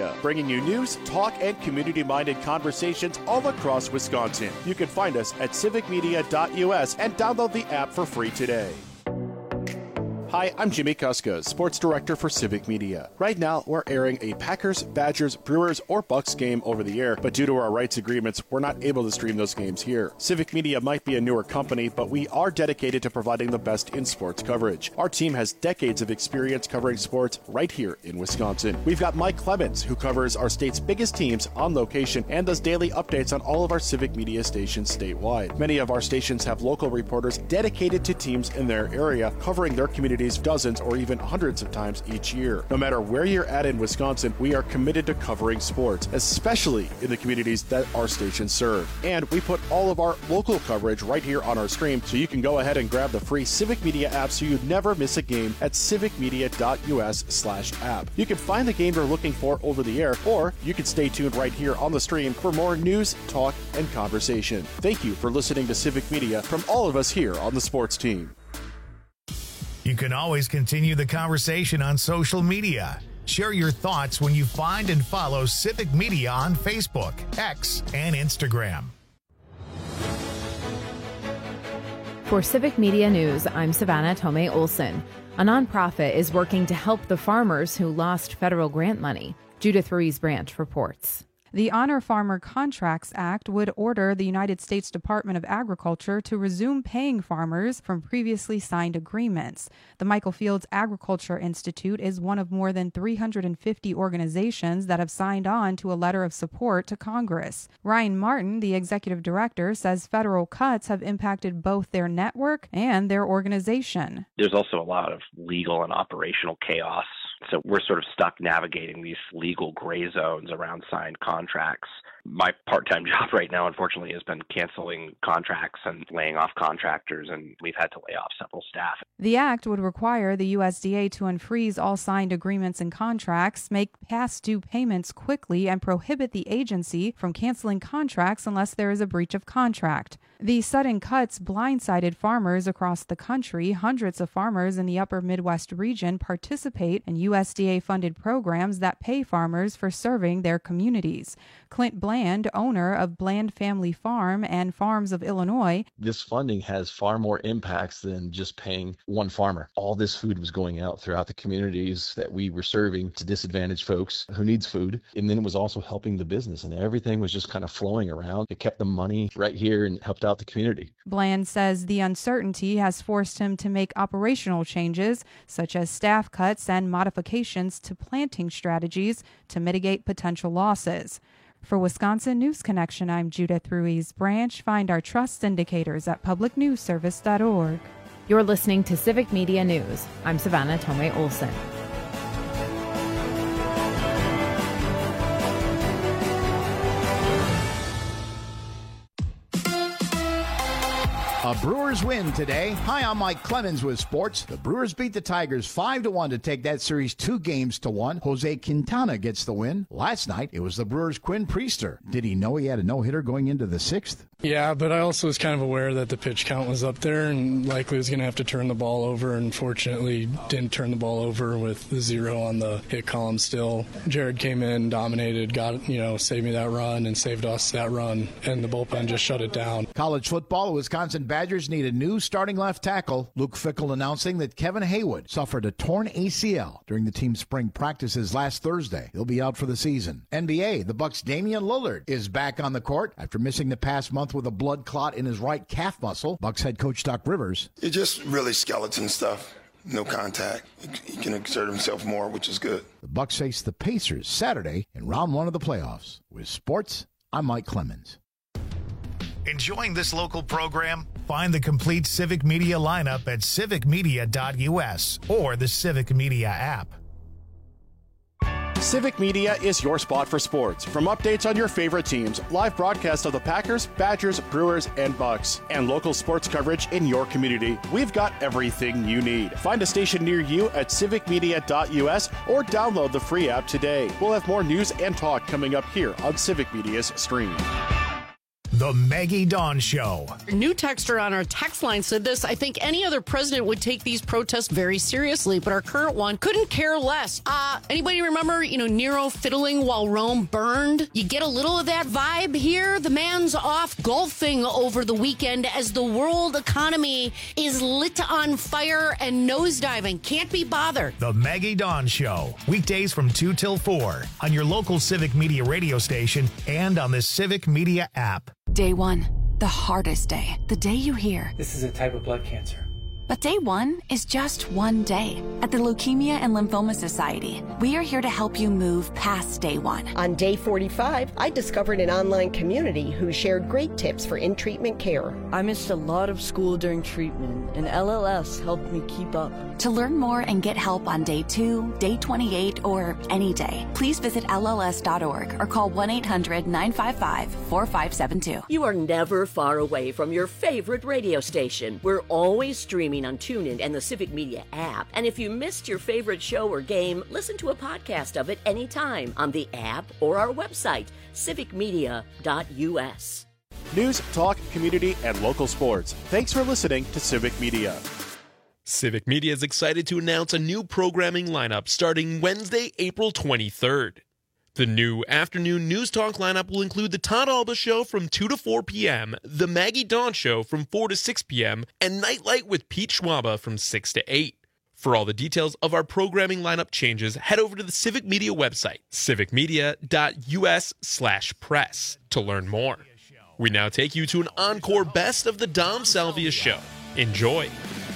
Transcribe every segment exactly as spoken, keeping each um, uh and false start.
Media, bringing you news, talk, and community-minded conversations all across Wisconsin. You can find us at civic media dot U S and download the app for free today. Hi, I'm Jimmy Kuska, Sports Director for Civic Media. Right now, we're airing a Packers, Badgers, Brewers, or Bucks game over the air, but due to our rights agreements, we're not able to stream those games here. Civic Media might be a newer company, but we are dedicated to providing the best in sports coverage. Our team has decades of experience covering sports right here in Wisconsin. We've got Mike Clemens, who covers our state's biggest teams on location and does daily updates on all of our Civic Media stations statewide. Many of our stations have local reporters dedicated to teams in their area, covering their communities dozens or even hundreds of times each year. No matter where you're at in Wisconsin, we are committed to covering sports, especially in the communities that our stations serve. And we put all of our local coverage right here on our stream, so you can go ahead and grab the free Civic Media app so you never miss a game at civic media dot U S slash app. You can find the game you're looking for over the air, or you can stay tuned right here on the stream for more news, talk, and conversation. Thank you for listening to Civic Media from all of us here on the sports team. You can always continue the conversation on social media. Share your thoughts when you find and follow Civic Media on Facebook, X, and Instagram. For Civic Media News, I'm Savannah Tomei Olson. A nonprofit is working to help the farmers who lost federal grant money. Judith Ruiz Branch reports. The Honor Farmer Contracts Act would order the United States Department of Agriculture to resume paying farmers from previously signed agreements. The Michael Fields Agriculture Institute is one of more than three hundred fifty organizations that have signed on to a letter of support to Congress. Ryan Martin, the executive director, says federal cuts have impacted both their network and their organization. There's also a lot of legal and operational chaos. So we're sort of stuck navigating these legal gray zones around signed contracts. My part-time job right now, unfortunately, has been canceling contracts and laying off contractors, and we've had to lay off several staff. The act would require the U S D A to unfreeze all signed agreements and contracts, make past due payments quickly, and prohibit the agency from canceling contracts unless there is a breach of contract. The sudden cuts blindsided farmers across the country. Hundreds of farmers in the upper Midwest region participate in U S D A-funded programs that pay farmers for serving their communities. Clint Bland, owner of Bland Family Farm and Farms of Illinois. This funding has far more impacts than just paying one farmer. All this food was going out throughout the communities that we were serving to disadvantaged folks who needs food. And then it was also helping the business, and everything was just kind of flowing around. It kept the money right here and helped out the community. Bland says the uncertainty has forced him to make operational changes, such as staff cuts and modifications to planting strategies to mitigate potential losses. For Wisconsin News Connection, I'm Judith Ruiz Branch. Find our trust indicators at public news service dot org. You're listening to Civic Media News. I'm Savannah Tomei Olson. A Brewers win today. Hi, I'm Mike Clemens with sports. The Brewers beat the Tigers five to one to take that series two games to one. Jose Quintana gets the win. Last night, it was the Brewers' Quinn Priester. Did he know he had a no-hitter going into the sixth? Yeah, but I also was kind of aware that the pitch count was up there and likely was going to have to turn the ball over, and fortunately didn't turn the ball over with the zero on the hit column still. Jared came in, dominated, got, you know, saved me that run and saved us that run, and the bullpen just shut it down. College football, Wisconsin Badgers need a new starting left tackle. Luke Fickell announcing that Kevin Haywood suffered a torn A C L during the team's spring practices last Thursday. He'll be out for the season. N B A, the Bucks' Damian Lillard is back on the court after missing the past month with a blood clot in his right calf muscle. Bucks head coach Doc Rivers. It's just really skeleton stuff. No contact. He can exert himself more, which is good. The Bucks face the Pacers Saturday in round one of the playoffs. With sports, I'm Mike Clemens. Enjoying this local program? Find the complete Civic Media lineup at civic media dot U S or the Civic Media app. Civic Media is your spot for sports. From updates on your favorite teams, live broadcasts of the Packers, Badgers, Brewers, and Bucks, and local sports coverage in your community, we've got everything you need. Find a station near you at civic media dot U S or download the free app today. We'll have more news and talk coming up here on Civic Media's stream. The Maggie Dawn Show. A new texter on our text line said this: I think any other president would take these protests very seriously, but our current one couldn't care less. Uh, anybody remember, you know, Nero fiddling while Rome burned? You get a little of that vibe here. The man's off golfing over the weekend as the world economy is lit on fire and nosediving. Can't be bothered. The Maggie Dawn Show. Weekdays from two till four on your local Civic Media radio station and on the Civic Media app. Day one, the hardest day. The day you hear, this is a type of blood cancer. But day one is just one day. At the Leukemia and Lymphoma Society, we are here to help you move past day one. On day forty-five, I discovered an online community who shared great tips for in-treatment care. I missed a lot of school during treatment, and L L S helped me keep up. To learn more and get help on day two, day twenty-eight, or any day, please visit L L S dot org or call one eight hundred nine five five four five seven two. You are never far away from your favorite radio station. We're always streaming on TuneIn and the Civic Media app. And if you missed your favorite show or game, listen to a podcast of it anytime on the app or our website, civic media dot u s. News, talk, community, and local sports. Thanks for listening to Civic Media. Civic Media is excited to announce a new programming lineup starting Wednesday, April twenty-third. The new afternoon news talk lineup will include the Todd Alba Show from two to four p.m., the Maggie Dawn Show from four to six p.m., and Nightlight with Pete Schwaba from six to eight. For all the details of our programming lineup changes, head over to the Civic Media website, civic media dot u s slash press, to learn more. We now take you to an encore Best of the Dom Salvia Show. Enjoy.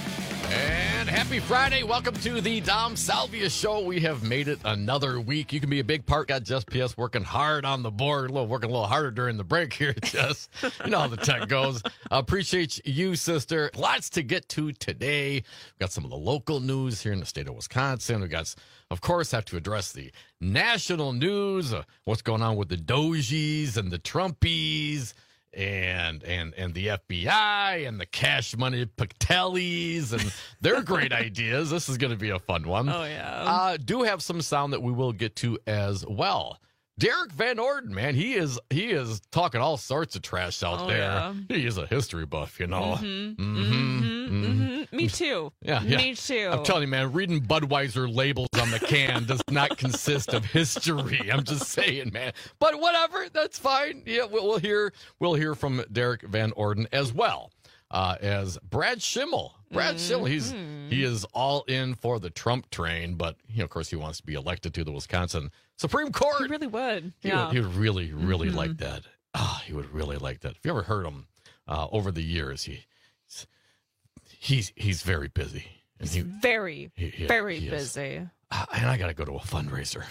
And happy Friday. Welcome to the Dom Salvia Show. We have made it another week. You can be a big part. Got Jess P S working hard on the board, a little, working a little harder during the break here, Jess. You know how the tech goes. Appreciate you, sister. Lots to get to today. We've got some of the local news here in the state of Wisconsin. We got, of course, have to address the national news, uh, what's going on with the Dojies and the Trumpies. And and and the F B I and the cash money Patelis and their great ideas. This is going to be a fun one. Oh, yeah. Uh, do have some sound that we will get to as well. Derek Van Orden, man, he is he is talking all sorts of trash out oh, there. Yeah. He is a history buff, you know. Mm-hmm. Mm-hmm. Mm-hmm. Mm-hmm. Me too. Yeah, yeah. Me too. I'm telling you, man, reading Budweiser labels on the can does not consist of history. I'm just saying, man. But whatever, that's fine. Yeah, we'll, we'll hear we'll hear from Derek Van Orden as well uh, as Brad Schimmel. Brad mm-hmm. Schimmel, he's he is all in for the Trump train, but you know, of course, he wants to be elected to the Wisconsin Supreme Court. He really would. He yeah, would, he would really, really mm-hmm. like that. Ah, oh, he would really like that. If you ever heard him uh, over the years, he he's he's very busy. And he's he, very, he, he, very he busy. Uh, and I got to go to a fundraiser.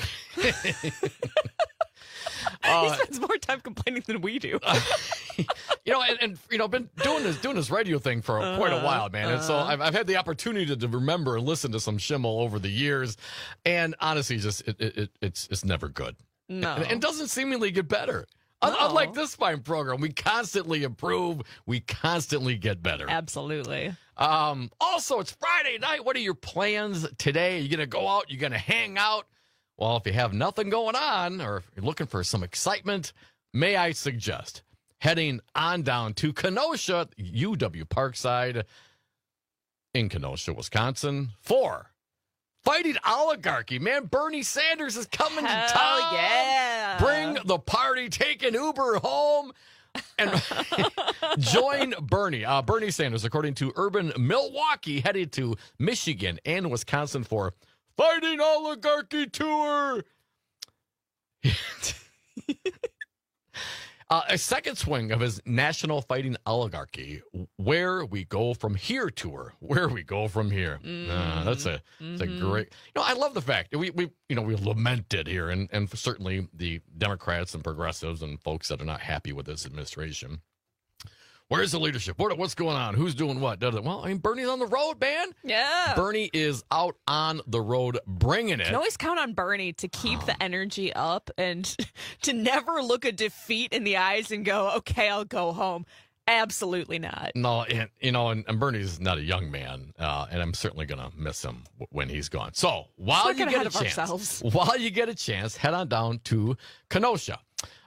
Uh, he spends more time complaining than we do. uh, you know, and, and you know, been doing this doing this radio thing for uh, quite a while, man. And uh, so I've I've had the opportunity to, to remember and listen to some Schimmel over the years, and honestly, just it, it, it it's it's never good. No, and it doesn't seemingly get better. No. Unlike this fine program, we constantly improve. We constantly get better. Absolutely. Um, also, it's Friday night. What are your plans today? Are you going to go out? You're going to hang out? Well, if you have nothing going on or if you're looking for some excitement, may I suggest heading on down to Kenosha, U W Parkside in Kenosha, Wisconsin, for Fighting Oligarchy. Man, Bernie Sanders is coming Hell to town. Yeah. Bring the party, take an Uber home, and join Bernie. Uh, Bernie Sanders, according to Urban Milwaukee, headed to Michigan and Wisconsin for Fighting Oligarchy Tour. uh, a second swing of his National Fighting Oligarchy, Where We Go From Here tour. Where we go from here. Mm-hmm. Uh, that's a that's mm-hmm. a great. You know, I love the fact that we we you know we lamented here, and and certainly the Democrats and progressives and folks that are not happy with this administration. Where's the leadership? What, what's going on? Who's doing what? Well, I mean, Bernie's on the road, man. Yeah. Bernie is out on the road bringing it. You can always count on Bernie to keep the energy up and to never look a defeat in the eyes and go, okay, I'll go home. Absolutely not. No, and, you know, and, and Bernie's not a young man, uh, and I'm certainly going to miss him w- when he's gone. So while you get a chance, while you get a chance, head on down to Kenosha.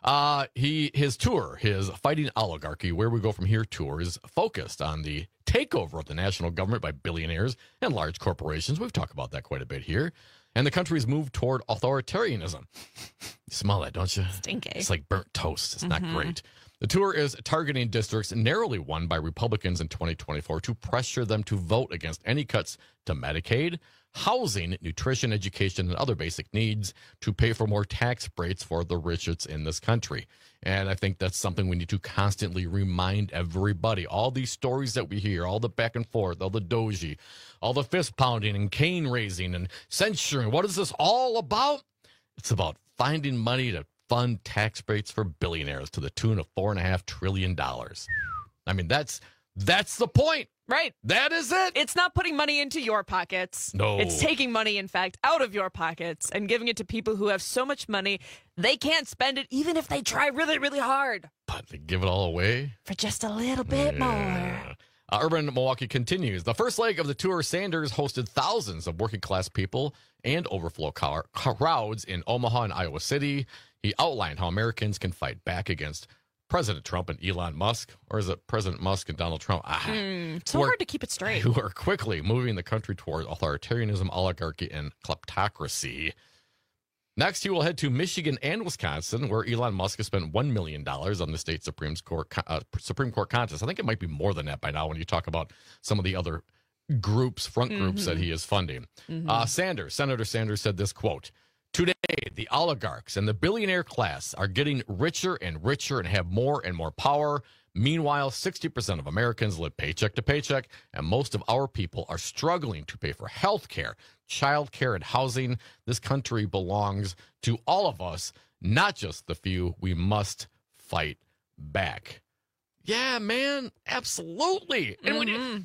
Uh, he his tour, his Fighting Oligarchy, Where We Go From Here tour, is focused on the takeover of the national government by billionaires and large corporations. We've talked about that quite a bit here. And the country's move toward authoritarianism. You smell that, don't you? Stinky. It's like burnt toast. It's Mm-hmm. not great. The tour is targeting districts narrowly won by Republicans in twenty twenty-four to pressure them to vote against any cuts to Medicaid, housing, nutrition, education, and other basic needs to pay for more tax breaks for the richest in this country. And I think that's something we need to constantly remind everybody. All these stories that we hear, all the back and forth, all the doji, all the fist pounding and cane raising and censuring. What is this all about? It's about finding money to fund tax breaks for billionaires to the tune of four and a half trillion dollars. I mean, that's that's the point. Right. That is it. It's not putting money into your pockets. No. It's taking money, in fact, out of your pockets and giving it to people who have so much money they can't spend it even if they try really, really hard. But they give it all away For just a little bit Yeah. more. Uh, Urban Milwaukee continues. The first leg of the tour, Sanders hosted thousands of working class people and overflow car- crowds in Omaha and Iowa City. He outlined how Americans can fight back against President Trump and Elon Musk, or is it President Musk and Donald Trump? Ah, Mm, so who are- hard to keep it straight. Who are quickly moving the country toward authoritarianism, oligarchy, and kleptocracy. Next, he will head to Michigan and Wisconsin, where Elon Musk has spent one million dollars on the state Supreme Court, uh, Supreme Court contest. I think it might be more than that by now when you talk about some of the other groups, front groups Mhm. that he is funding. Mhm. Uh, Sanders, Senator Sanders said this, quote, "Today, the oligarchs and the billionaire class are getting richer and richer and have more and more power. Meanwhile, sixty percent of Americans live paycheck to paycheck, and most of our people are struggling to pay for health care, child care, and housing. This country belongs to all of us, not just the few. We must fight back." Yeah, man, absolutely. And when you,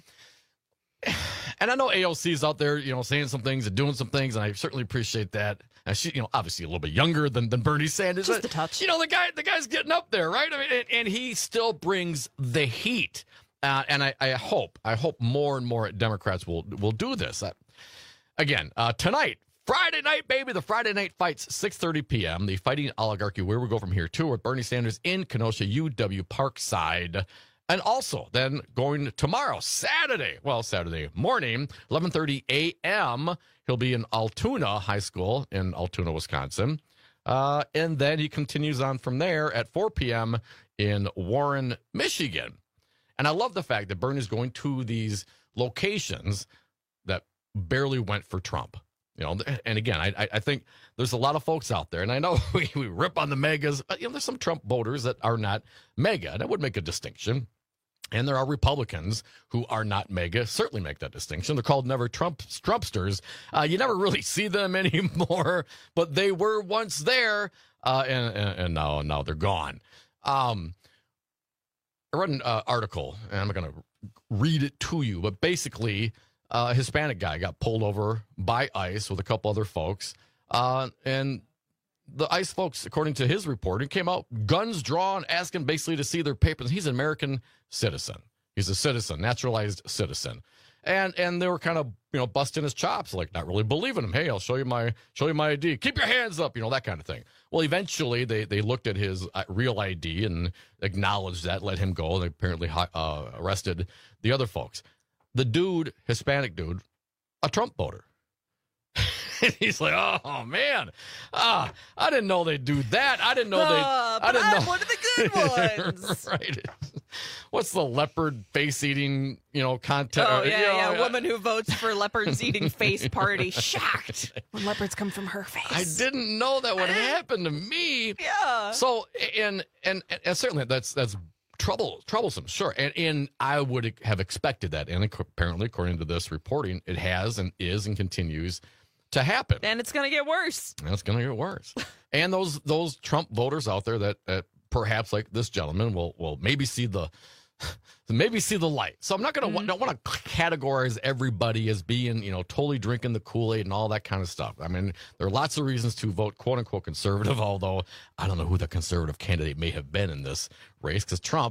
and I know A O C's out there, you know, saying some things and doing some things, and I certainly appreciate that. And she, you know, obviously a little bit younger than, than Bernie Sanders. Just a touch. You know, the guy, the guy's getting up there, right? I mean, and, and he still brings the heat. Uh, and I, I hope, I hope more and more Democrats will will do this. Uh, again, uh, tonight, Friday night, baby, the Friday night fights, six thirty p.m. The Fighting Oligarchy, Where We Go From Here, too, with Bernie Sanders in Kenosha, U W Parkside. And also, then going tomorrow, Saturday, well, Saturday morning, eleven thirty a.m., he'll be in Altoona High School in Altoona, Wisconsin. Uh, and then he continues on from there at four p.m. in Warren, Michigan. And I love the fact that Bernie's going to these locations that barely went for Trump. You know, and again, I, I think there's a lot of folks out there, and I know we, we rip on the megas, but you know, there's some Trump voters that are not mega, and I would make a distinction. And there are Republicans who are not mega, certainly make that distinction. They're called never Trump Trumpsters. Uh, you never really see them anymore, but they were once there, uh, and, and, and now now they're gone. Um, I read an uh, article, and I'm going to read it to you, but basically, uh, a Hispanic guy got pulled over by ICE with a couple other folks, uh, and the ICE folks, according to his reporting, came out guns drawn, asking basically to see their papers. He's an American citizen. He's a citizen, naturalized citizen. And and they were kind of, you know, busting his chops, like not really believing him. Hey, I'll show you my show you my I D. Keep your hands up, you know, that kind of thing. Well, eventually they they looked at his uh, real I D and acknowledged that, let him go. And they apparently uh, arrested the other folks. The dude, Hispanic dude, a Trump voter. He's like, oh man, ah, I didn't know they'd do that. I didn't know they. Uh, I didn't I'm know one of the good ones. Right? What's the leopard face eating, you know, contest? Oh, yeah, you know, yeah. Woman who votes for leopards eating face party. Shocked when leopards come from her face. I didn't know that would happen to me. Yeah. So, and and and certainly that's that's trouble troublesome, sure. And and I would have expected that, and apparently, according to this reporting, it has and is and continues to happen. And it's going to get worse. And it's going to get worse. And those those Trump voters out there that, that perhaps, like this gentleman, will will maybe see the maybe see the light. So I'm not going to mm-hmm. don't want to categorize everybody as being, you know, totally drinking the Kool-Aid and all that kind of stuff. I mean, there are lots of reasons to vote quote unquote conservative, although I don't know who the conservative candidate may have been in this race, because Trump,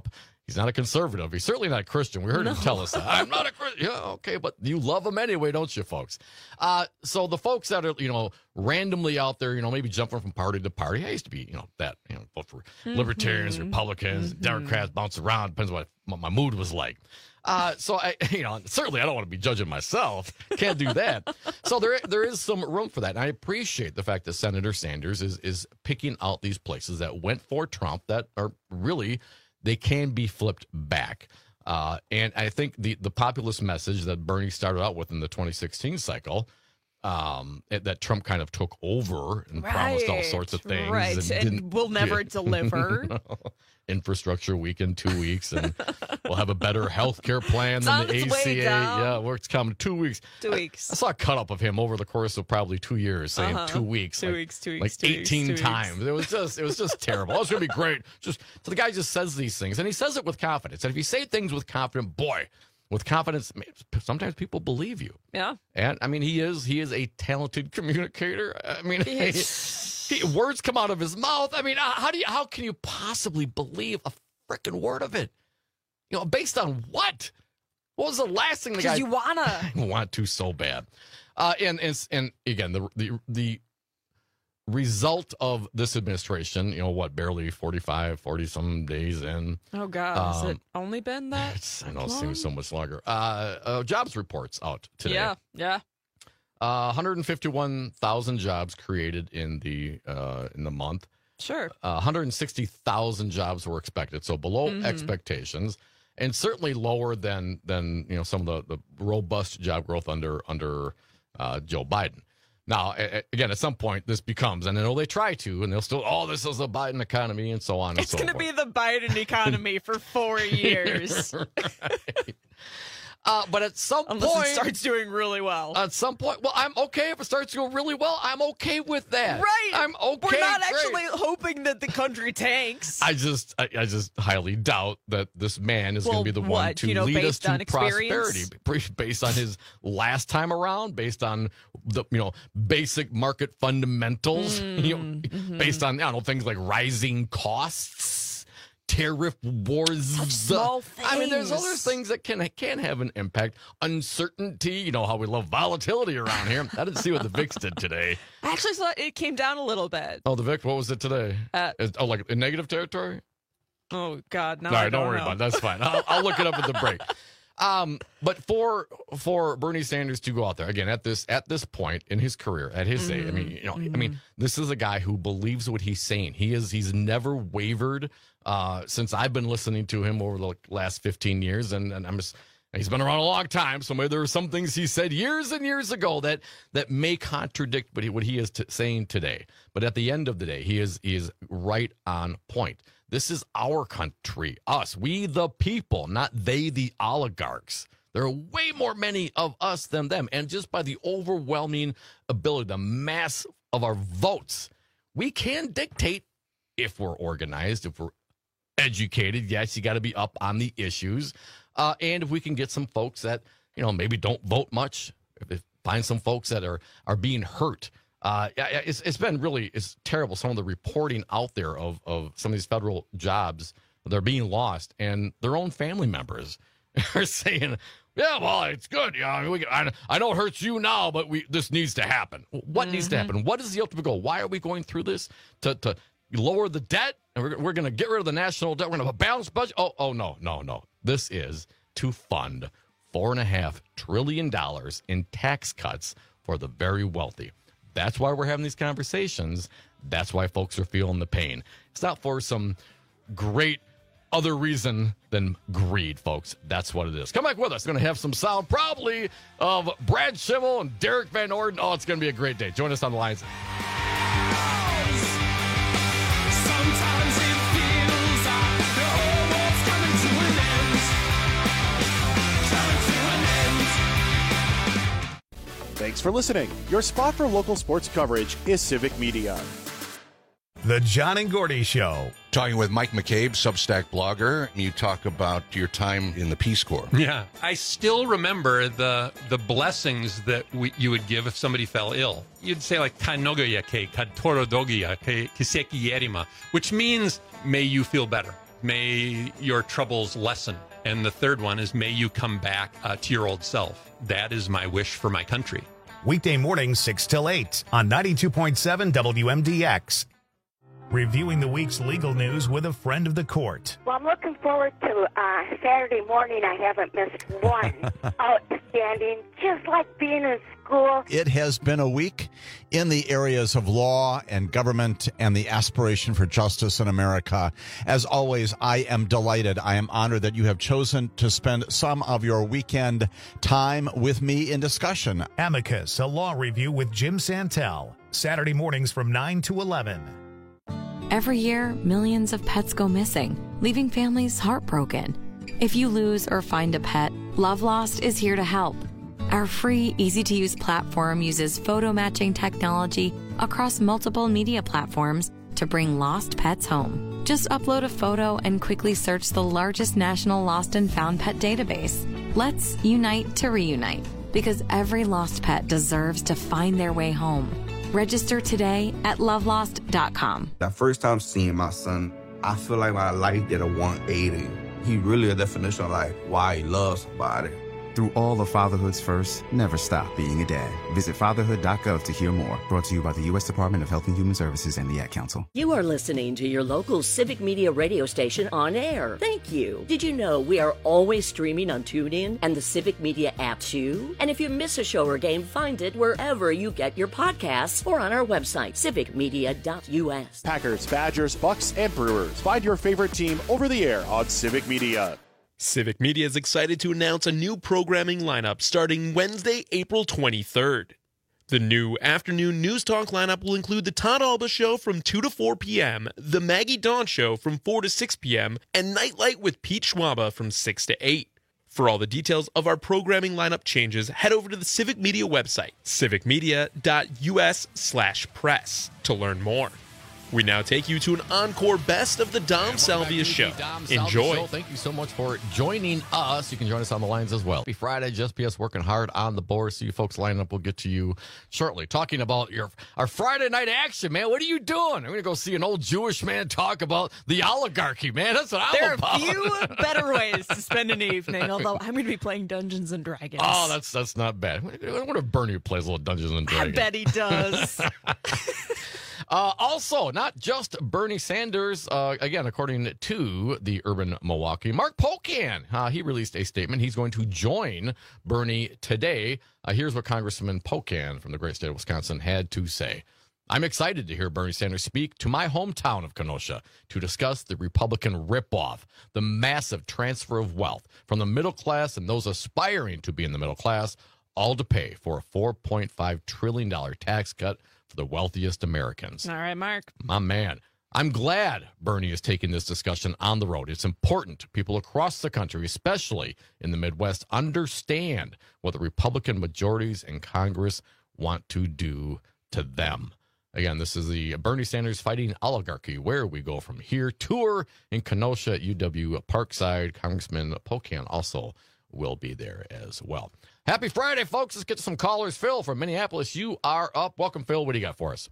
He's not a conservative. He's certainly not a Christian. We heard No. him tell us that. I'm not a Christian. Yeah, okay, but you love him anyway, don't you, folks? Uh, so the folks that are, you know, randomly out there, you know, maybe jumping from party to party. I used to be, you know, that, you know, vote for Mm-hmm. libertarians, Republicans, Mhm. Democrats, bounce around. Depends what, what my mood was like. Uh, so I, you know, certainly I don't want to be judging myself. Can't do that. So there, there is some room for that. And I appreciate the fact that Senator Sanders is is picking out these places that went for Trump that are really, they can be flipped back. Uh, and I think the the populist message that Bernie started out with in the twenty sixteen cycle, um, it- that Trump kind of took over and promised all sorts of things, Right, and, didn't- will never deliver. Infrastructure week in two weeks, and we'll have a better health care plan It's than on the its A C A. way down. Yeah, well, it's coming two weeks. Two weeks. I, I saw a cut up of him over the course of probably two years, saying Uh-huh. two weeks, Two like, weeks, two like weeks, two weeks, eighteen two weeks. times. It was just, it was just terrible. Oh, it's gonna be great. Just so the guy just says these things, and he says it with confidence. And if you say things with confidence, boy, with confidence, sometimes people believe you. Yeah. And I mean, he is he is a talented communicator. I mean, He is. he, words come out of his mouth. I mean, how do you how can you possibly believe a freaking word of it? You know, based on what? What was the last thing the guy? Because you wanna. I want to so bad. Uh, and and and again, the the the result of this administration, you know, what, barely forty-five, forty some days in. Oh, God. Has Um, it only been that? It's, I know it long? seems so much longer. Uh, uh, jobs reports out today. Yeah, yeah. Uh, one hundred fifty-one thousand jobs created in the uh, in the month. Sure. Uh, one hundred sixty thousand jobs were expected, so below Mhm. expectations, and certainly lower than than you know some of the, the robust job growth under under uh, Joe Biden. Now, a- a- again, at some point, this becomes, and I know they try to, and they'll still, oh, this is the Biden economy, and so on and It's so going to forth. be the Biden economy for four years. Right. Uh, but at some Unless point, it starts doing really well. At some point, well, I'm okay if it starts to go really well. I'm okay with that. Right. I'm okay. We're not great. actually hoping that the country tanks. I just, I, I just highly doubt that this man is Well, going to be the one what, to you know, lead us based to on prosperity, experience? Pre- based on his last time around, based on the, you know, basic market fundamentals, you know, Mm-hmm. based on, I don't know, things like rising costs, tariff wars. Such small I mean, there's things. other things that can can have an impact. Uncertainty, you know how we love volatility around here. I didn't see what the V I X did today. I actually thought it came down a little bit. Oh, the V I X, what was it today? Uh, Is- oh, like in negative territory? Oh, God. No, All I right, don't, don't worry know. about it. That's fine. I'll, I'll look it up at the break. Um, but for for Bernie Sanders to go out there again at this at this point in his career, at his age, I mean, you know, I mean, this is a guy who believes what he's saying. He is he's never wavered uh, since I've been listening to him over the last fifteen years, and, and I'm just. He's been around a long time, so maybe there are some things he said years and years ago that that may contradict what he, what he is t- saying today. But at the end of the day, he is he is right on point. This is our country, us, we the people, not they the oligarchs. There are way more many of us than them, and just by the overwhelming ability, the mass of our votes, we can dictate if we're organized, if we're educated. Yes, you got to be up on the issues. Uh, and if we can get some folks that, you know, maybe don't vote much, if, if find some folks that are are being hurt. Uh, yeah, yeah, it's it's been really it's terrible. Some of the reporting out there of of some of these federal jobs that are being lost, and their own family members are saying, "Yeah, well, it's good. Yeah, I, mean, we, I, I know it hurts you now, but we this needs to happen. What mm-hmm. needs to happen? What is the ultimate goal? Why are we going through this to to lower the debt? And we're we're going to get rid of the national debt. We're going to have a balanced budget. Oh, oh no, no, no. This is to fund four and a half trillion dollars in tax cuts for the very wealthy. That's why we're having these conversations. That's why folks are feeling the pain. It's not for some great other reason than greed, folks. That's what it is. Come back with us. We're going to have some sound probably of Brad Schimmel and Derek Van Orden. Oh, it's going to be a great day. Join us on the lines. Sometimes it feels like the whole world's coming to an end. Coming to an end. Thanks for listening. Your spot for local sports coverage is Civic Media. The John and Gordy Show. Talking with Mike McCabe, Substack blogger. You talk about your time in the Peace Corps. Yeah, I still remember the the blessings that we, you would give if somebody fell ill. You'd say like "Kanogoya ke katorodogia ke kiseki yerima," which means "May you feel better. may your troubles lessen. And the third one is, may you come back uh, to your old self. That is my wish for my country. Weekday mornings, six till eight on ninety-two point seven W M D X. Reviewing the week's legal news with a friend of the court. Well, I'm looking forward to uh, Saturday morning. I haven't missed one. Outstanding. Just like being in school. It has been a week in the areas of law and government and the aspiration for justice in America. As always, I am delighted. I am honored that you have chosen to spend some of your weekend time with me in discussion. Amicus, a law review with Jim Santel. Saturday mornings from nine to eleven. Every year, millions of pets go missing, leaving families heartbroken. If you lose or find a pet, Love Lost is here to help. Our free, easy-to-use platform uses photo matching technology across multiple media platforms to bring lost pets home. Just upload a photo and quickly search the largest national lost and found pet database. Let's unite to reunite, because every lost pet deserves to find their way home. Register today at love lost dot com. The first time seeing my son, I feel like my life did a one eighty. He really a definition of like why he loves somebody. Through all of fatherhood's first, never stop being a dad. Visit fatherhood dot gov to hear more. Brought to you by the U S Department of Health and Human Services and the Ad Council. You are listening to your local Civic Media radio station on air. Thank you. Did you know we are always streaming on TuneIn and the Civic Media app too? And if you miss a show or game, find it wherever you get your podcasts or on our website, civic media dot U S. Packers, Badgers, Bucks, and Brewers. Find your favorite team over the air on Civic Media. Civic Media is excited to announce a new programming lineup starting Wednesday, April twenty-third. The new afternoon news talk lineup will include the Todd Alba Show from two to four p.m., the Maggie Dawn Show from four to six p.m., and Nightlight with Pete Schwaba from six to eight. For all the details of our programming lineup changes, head over to the Civic Media website, civic media dot U S slash press, to learn more. We now take you to an encore best of the Dom Salvia Show. Dom Salvia Enjoy. Show. Thank you so much for joining us. You can join us on the lines as well. Happy Friday. Just P S working hard on the board. See you folks lining up. We'll get to you shortly. Talking about your our Friday night action, man. What are you doing? I'm going to go see an old Jewish man talk about the oligarchy, man. That's what I'm There are about. a few better ways to spend an evening, although I'm going to be playing Dungeons and Dragons. Oh, that's that's not bad. I wonder if Bernie plays a little Dungeons and I Dragons. bet he does. Uh, also, not just Bernie Sanders, uh, again, according to the Urban Milwaukee, Mark Pocan, uh, he released a statement. He's going to join Bernie today. Uh, here's what Congressman Pocan from the great state of Wisconsin had to say. I'm excited to hear Bernie Sanders speak to my hometown of Kenosha to discuss the Republican ripoff, the massive transfer of wealth from the middle class and those aspiring to be in the middle class, all to pay for a four point five trillion dollars tax cut for the wealthiest Americans. All right, Mark. My man. I'm glad Bernie is taking this discussion on the road. It's important people across the country, especially in the Midwest, understand what the Republican majorities in Congress want to do to them. Again, this is the Bernie Sanders Fighting Oligarchy, where we go from here. Tour in Kenosha at U W Parkside. Congressman Pocan also will be there as well. Happy Friday, folks. Let's get to some callers. Phil from Minneapolis, you are up. Welcome, Phil. What do you got for us?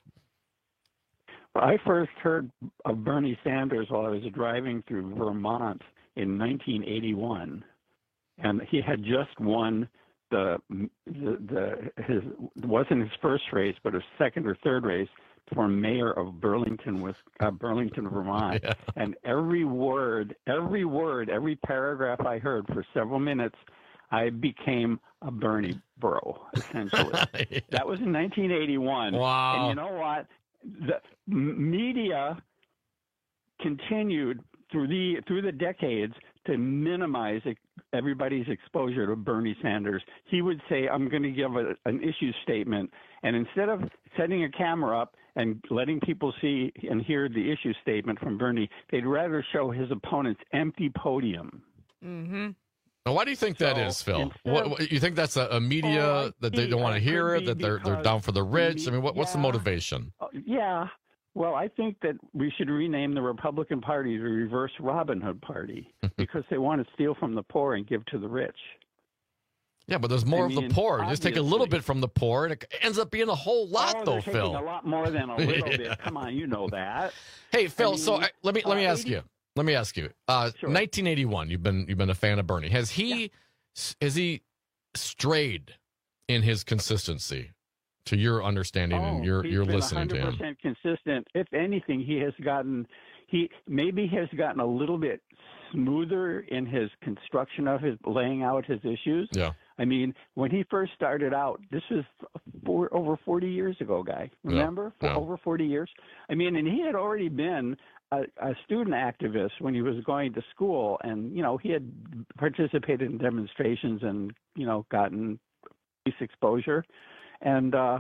Well, I first heard of Bernie Sanders while I was driving through Vermont in nineteen eighty-one, and he had just won the the, the his wasn't his first race, but his second or third race for mayor of Burlington, with uh, Burlington, Vermont. Yeah. And every word, every word, every paragraph I heard for several minutes, I became a Bernie bro, essentially. Yeah. That was in nineteen eighty-one. Wow. And you know what? The media continued through the through the decades to minimize everybody's exposure to Bernie Sanders. He would say, I'm going to give a, an issue statement. And instead of setting a camera up and letting people see and hear the issue statement from Bernie, they'd rather show his opponent's empty podium. Mm-hmm. Now, why do you think that So, is, Phil? instead What, of- what- you think that's a, a media Oh, I that they see. don't want to It hear could it, that be they're they're because down for the rich? I mean, what, what's the yeah. motivation? Uh, yeah. Well, I think that we should rename the Republican Party the Reverse Robin Hood Party because they want to steal from the poor and give to the rich. Yeah, but there's more I of mean, the poor. You just take a little obviously. bit from the poor, and it ends up being a whole lot, oh, though, they're Phil. taking a lot more than a little Yeah. bit. Come on, you know that. Hey, Phil. I so mean, I, let me let me uh, ask eighty you. let me ask you. Uh, sure. nineteen eighty-one. You've been you've been a fan of Bernie. Has he yeah. has he strayed in his consistency, to your understanding, oh, and you're you're listening to him? one hundred percent consistent. If anything, he has gotten he maybe has gotten a little bit smoother in his construction of his laying out his issues. Yeah. I mean, when he first started out, this was four, over forty years ago, guy. Remember? Yeah. Yeah. For over forty years. I mean, and he had already been a, a student activist when he was going to school, and you know, he had participated in demonstrations and you know, gotten police exposure, and uh,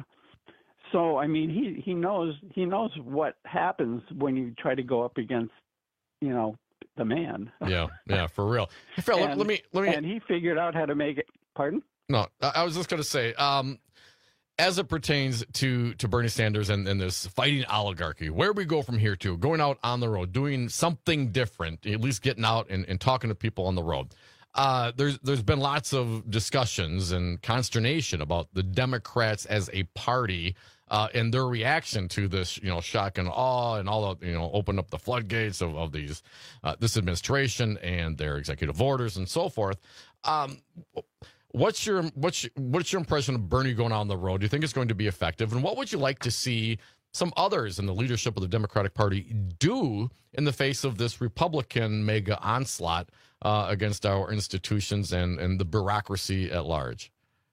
so I mean, he he knows he knows what happens when you try to go up against, you know, the man. Yeah, yeah, for real. Hey, Phil, and, let me let me. And he figured out how to make it. Pardon? No, I was just going to say, um, as it pertains to, to Bernie Sanders and, and this fighting oligarchy, where we go from here to going out on the road, doing something different, at least getting out and, and talking to people on the road. Uh, there's there's been lots of discussions and consternation about the Democrats as a party uh, and their reaction to this, you know, shock and awe and all the, you know, open up the floodgates of, of these uh, this administration and their executive orders and so forth. Um, What's your what's what's your impression of Bernie going on the road? Do you think it's going to be effective? And what would you like to see some others in the leadership of the Democratic Party do in the face of this Republican mega onslaught uh, against our institutions and, and the bureaucracy at large?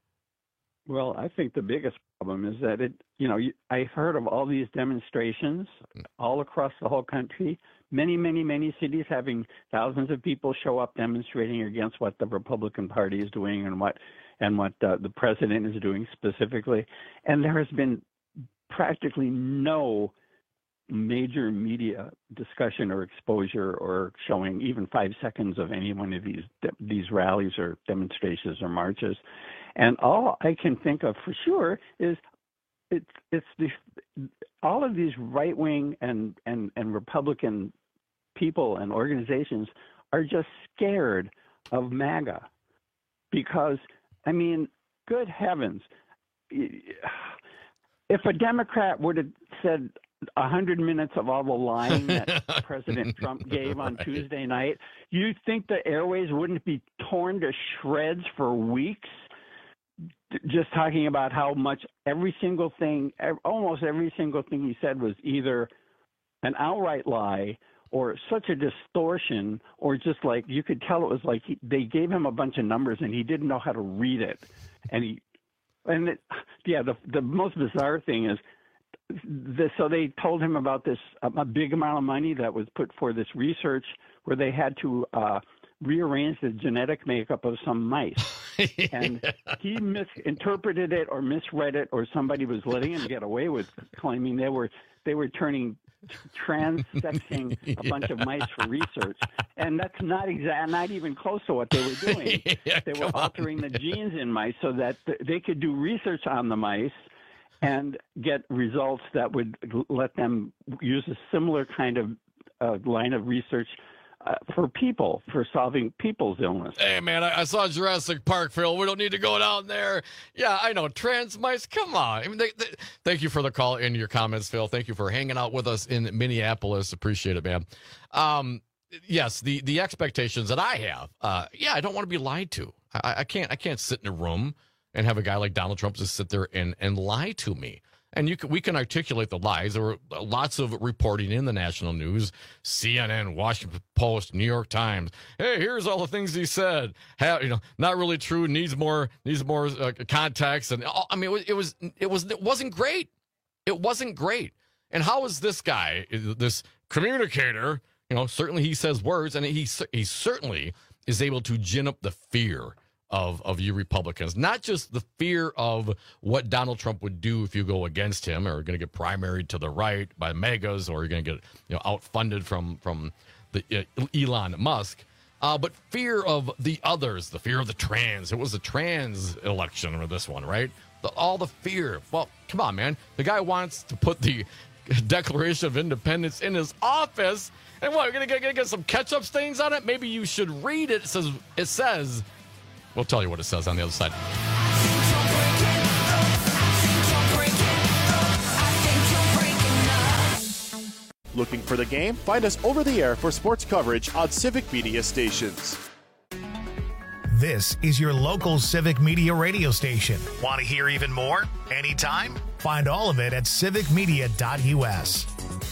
Well, I think the biggest problem is that it, you know, I heard of all these demonstrations all across the whole country. Many, many, many cities having thousands of people show up demonstrating against what the Republican Party is doing and what and what uh, the president is doing specifically. And there has been practically no major media discussion or exposure or showing even five seconds of any one of these these rallies or demonstrations or marches. And all I can think of for sure is it's it's the all of these right wing and, and, and Republican people and organizations are just scared of MAGA because, I mean, good heavens, if a Democrat would have said a hundred minutes of all the lying that President Trump gave on right. Tuesday night, you think the airways wouldn't be torn to shreds for weeks? Just talking about how much every single thing, almost every single thing he said was either an outright lie or such a distortion, or just like you could tell it was like he, they gave him a bunch of numbers and he didn't know how to read it. And he, and it, yeah, the the most bizarre thing is, this, so they told him about this a big amount of money that was put for this research where they had to uh, rearrange the genetic makeup of some mice. And yeah. he misinterpreted it or misread it, or somebody was letting him get away with claiming they were they were turning transsexing a yeah. bunch of mice for research, and that's not exact, not even close to what they were doing. yeah, they were altering on, the genes in mice so that th- they could do research on the mice and get results that would let them use a similar kind of uh, line of research Uh, for people, for solving people's illness. Hey, man, I, I saw Jurassic Park, Phil. We don't need to go down there. Yeah, I know. Trans mice, come on. I mean, they, they, thank you for the call and your comments, Phil. Thank you for hanging out with us in Minneapolis. Appreciate it, man. Um, yes, the the expectations that I have, uh, yeah, I don't want to be lied to. I, I can't I can't sit in a room and have a guy like Donald Trump just sit there and, and lie to me. And you can, we can articulate the lies. There were lots of reporting in the national news, C N N, Washington Post, New York Times. Hey, here's all the things he said. Have, you know, not really true. Needs more. Needs more uh, context. And all, I mean, it was, it was. It was. It wasn't great. It wasn't great. And how is this guy, this communicator? You know, certainly he says words, and he he certainly is able to gin up the fear of of you Republicans, not just the fear of what Donald Trump would do if you go against him, or going to get primaried to the right by megas, or you're going to get, you know, outfunded from from the uh, Elon Musk, uh, but fear of the others, the fear of the trans. It was the trans election or this one, right? The, all the fear. Well, come on, man. The guy wants to put the Declaration of Independence in his office, and what? We're going to get, get some ketchup stains on it? Maybe you should read it. It says it says. We'll tell you what it says on the other side. Looking for the game? Find us over the air for sports coverage on Civic Media stations. This is your local Civic Media radio station. Want to hear even more? Anytime? Find all of it at civic media dot u s.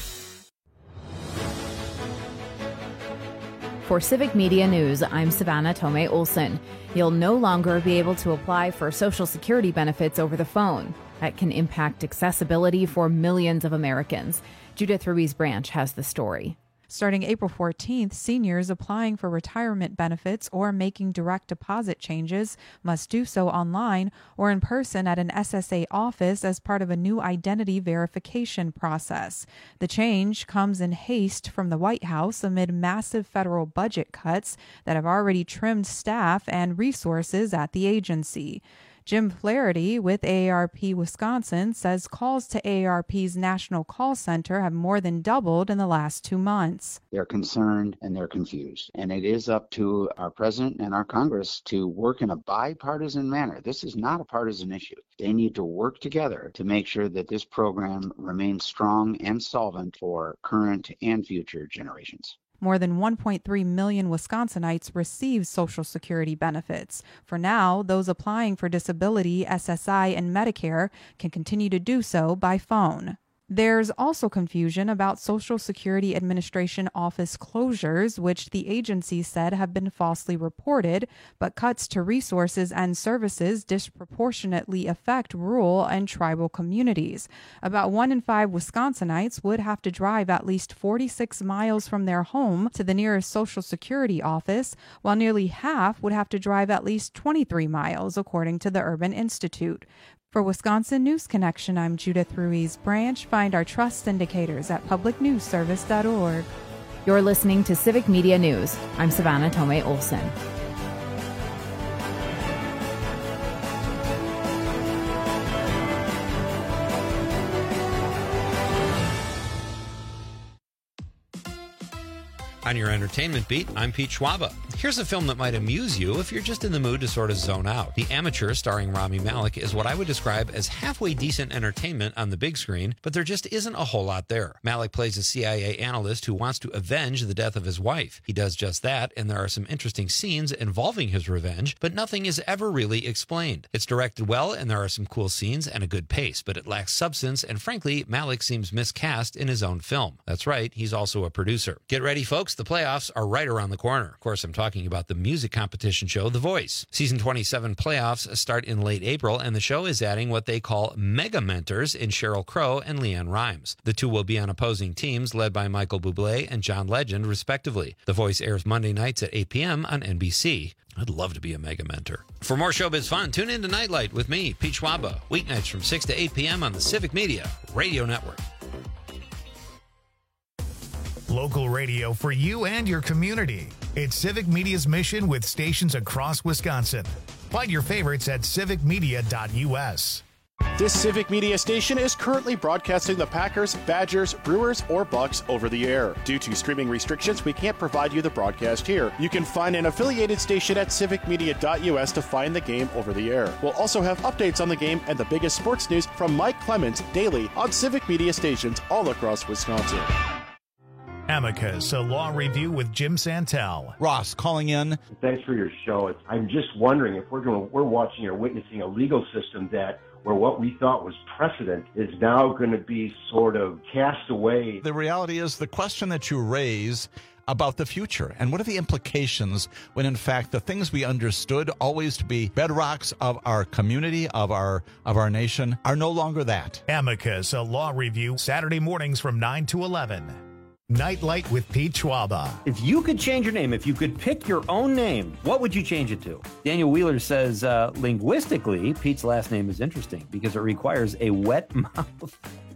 For Civic Media News, I'm Savannah Tomei Olson. You'll no longer be able to apply for Social Security benefits over the phone. That can impact accessibility for millions of Americans. Judith Ruiz Branch has the story. Starting April fourteenth, seniors applying for retirement benefits or making direct deposit changes must do so online or in person at an S S A office as part of a new identity verification process. The change comes in haste from the White House amid massive federal budget cuts that have already trimmed staff and resources at the agency. Jim Flaherty with A A R P Wisconsin says calls to A A R P's National Call Center have more than doubled in the last two months. They're concerned and they're confused. And it is up to our president and our Congress to work in a bipartisan manner. This is not a partisan issue. They need to work together to make sure that this program remains strong and solvent for current and future generations. More than one point three million Wisconsinites receive Social Security benefits. For now, those applying for disability, S S I, and Medicare can continue to do so by phone. There's also confusion about Social Security Administration office closures, which the agency said have been falsely reported, but cuts to resources and services disproportionately affect rural and tribal communities. About one in five Wisconsinites would have to drive at least forty-six miles from their home to the nearest Social Security office, while nearly half would have to drive at least twenty-three miles, according to the Urban Institute. For Wisconsin News Connection, I'm Judith Ruiz Branch. Find our trust indicators at public news service dot org. You're listening to Civic Media News. I'm Savannah Tomei Olson. On your entertainment beat, I'm Pete Schwaba. Here's a film that might amuse you if you're just in the mood to sort of zone out. The Amateur, starring Rami Malek, is what I would describe as halfway decent entertainment on the big screen, but there just isn't a whole lot there. Malek plays a C I A analyst who wants to avenge the death of his wife. He does just that, and there are some interesting scenes involving his revenge, but nothing is ever really explained. It's directed well, and there are some cool scenes and a good pace, but it lacks substance, and frankly, Malek seems miscast in his own film. That's right, he's also a producer. Get ready, folks. The playoffs are right around the corner. Of course, I'm talking about the music competition show, The Voice. Season twenty-seven playoffs start in late April, and the show is adding what they call mega mentors in Sheryl Crow and Leanne Rimes. The two will be on opposing teams led by Michael Bublé and John Legend, respectively. The Voice airs Monday nights at eight p.m. on N B C. I'd love to be a mega mentor. For more showbiz fun, tune in to Nightlight with me, Pete Schwaba, weeknights from six to eight p.m. on the Civic Media Radio Network. Local radio for you and your community. It's Civic Media's mission with stations across Wisconsin. Find your favorites at civic media dot u s. This Civic Media station is currently broadcasting the Packers, Badgers, Brewers, or Bucks over the air. Due to streaming restrictions, we can't provide you the broadcast here. You can find an affiliated station at civic media dot u s to find the game over the air. We'll also have updates on the game and the biggest sports news from Mike Clemens daily on Civic Media stations all across Wisconsin. Amicus, a law review with Jim Santel. Ross calling in. Thanks for your show. It's, I'm just wondering if we're going, we're watching or witnessing a legal system that where what we thought was precedent is now going to be sort of cast away. The reality is the question that you raise about the future and what are the implications when in fact the things we understood always to be bedrocks of our community, of our of our nation, are no longer that. Amicus, a law review, Saturday mornings from nine to eleven. Nightlight with Pete Schwaba. If you could change your name, if you could pick your own name, what would you change it to? Daniel Wheeler says, uh, linguistically, Pete's last name is interesting because it requires a wet mouth.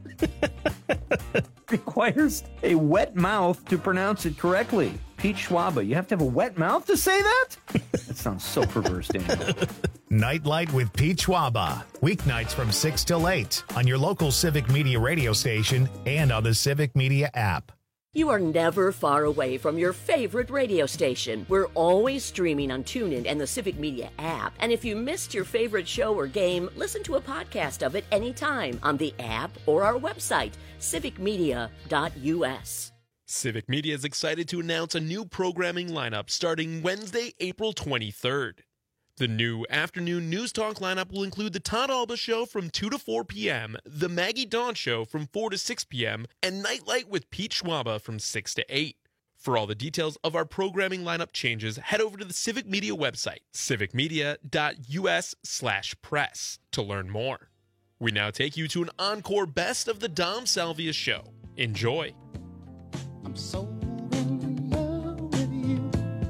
requires a wet mouth to pronounce it correctly. Pete Schwaba, you have to have a wet mouth to say that? That sounds so perverse, Daniel. Nightlight with Pete Schwaba. Weeknights from six till eight on your local Civic Media radio station and on the Civic Media app. You are never far away from your favorite radio station. We're always streaming on TuneIn and the Civic Media app. And if you missed your favorite show or game, listen to a podcast of it anytime on the app or our website, civic media dot u s. Civic Media is excited to announce a new programming lineup starting Wednesday, April twenty-third. The new afternoon news talk lineup will include the Todd Alba Show from two to four p.m., the Maggie Dawn Show from four to six p.m., and Nightlight with Pete Schwaba from six to eight. For all the details of our programming lineup changes, head over to the Civic Media website, civic media dot u s slash press, to learn more. We now take you to an encore Best of the Dom Salvia Show. Enjoy. I'm so in love with you.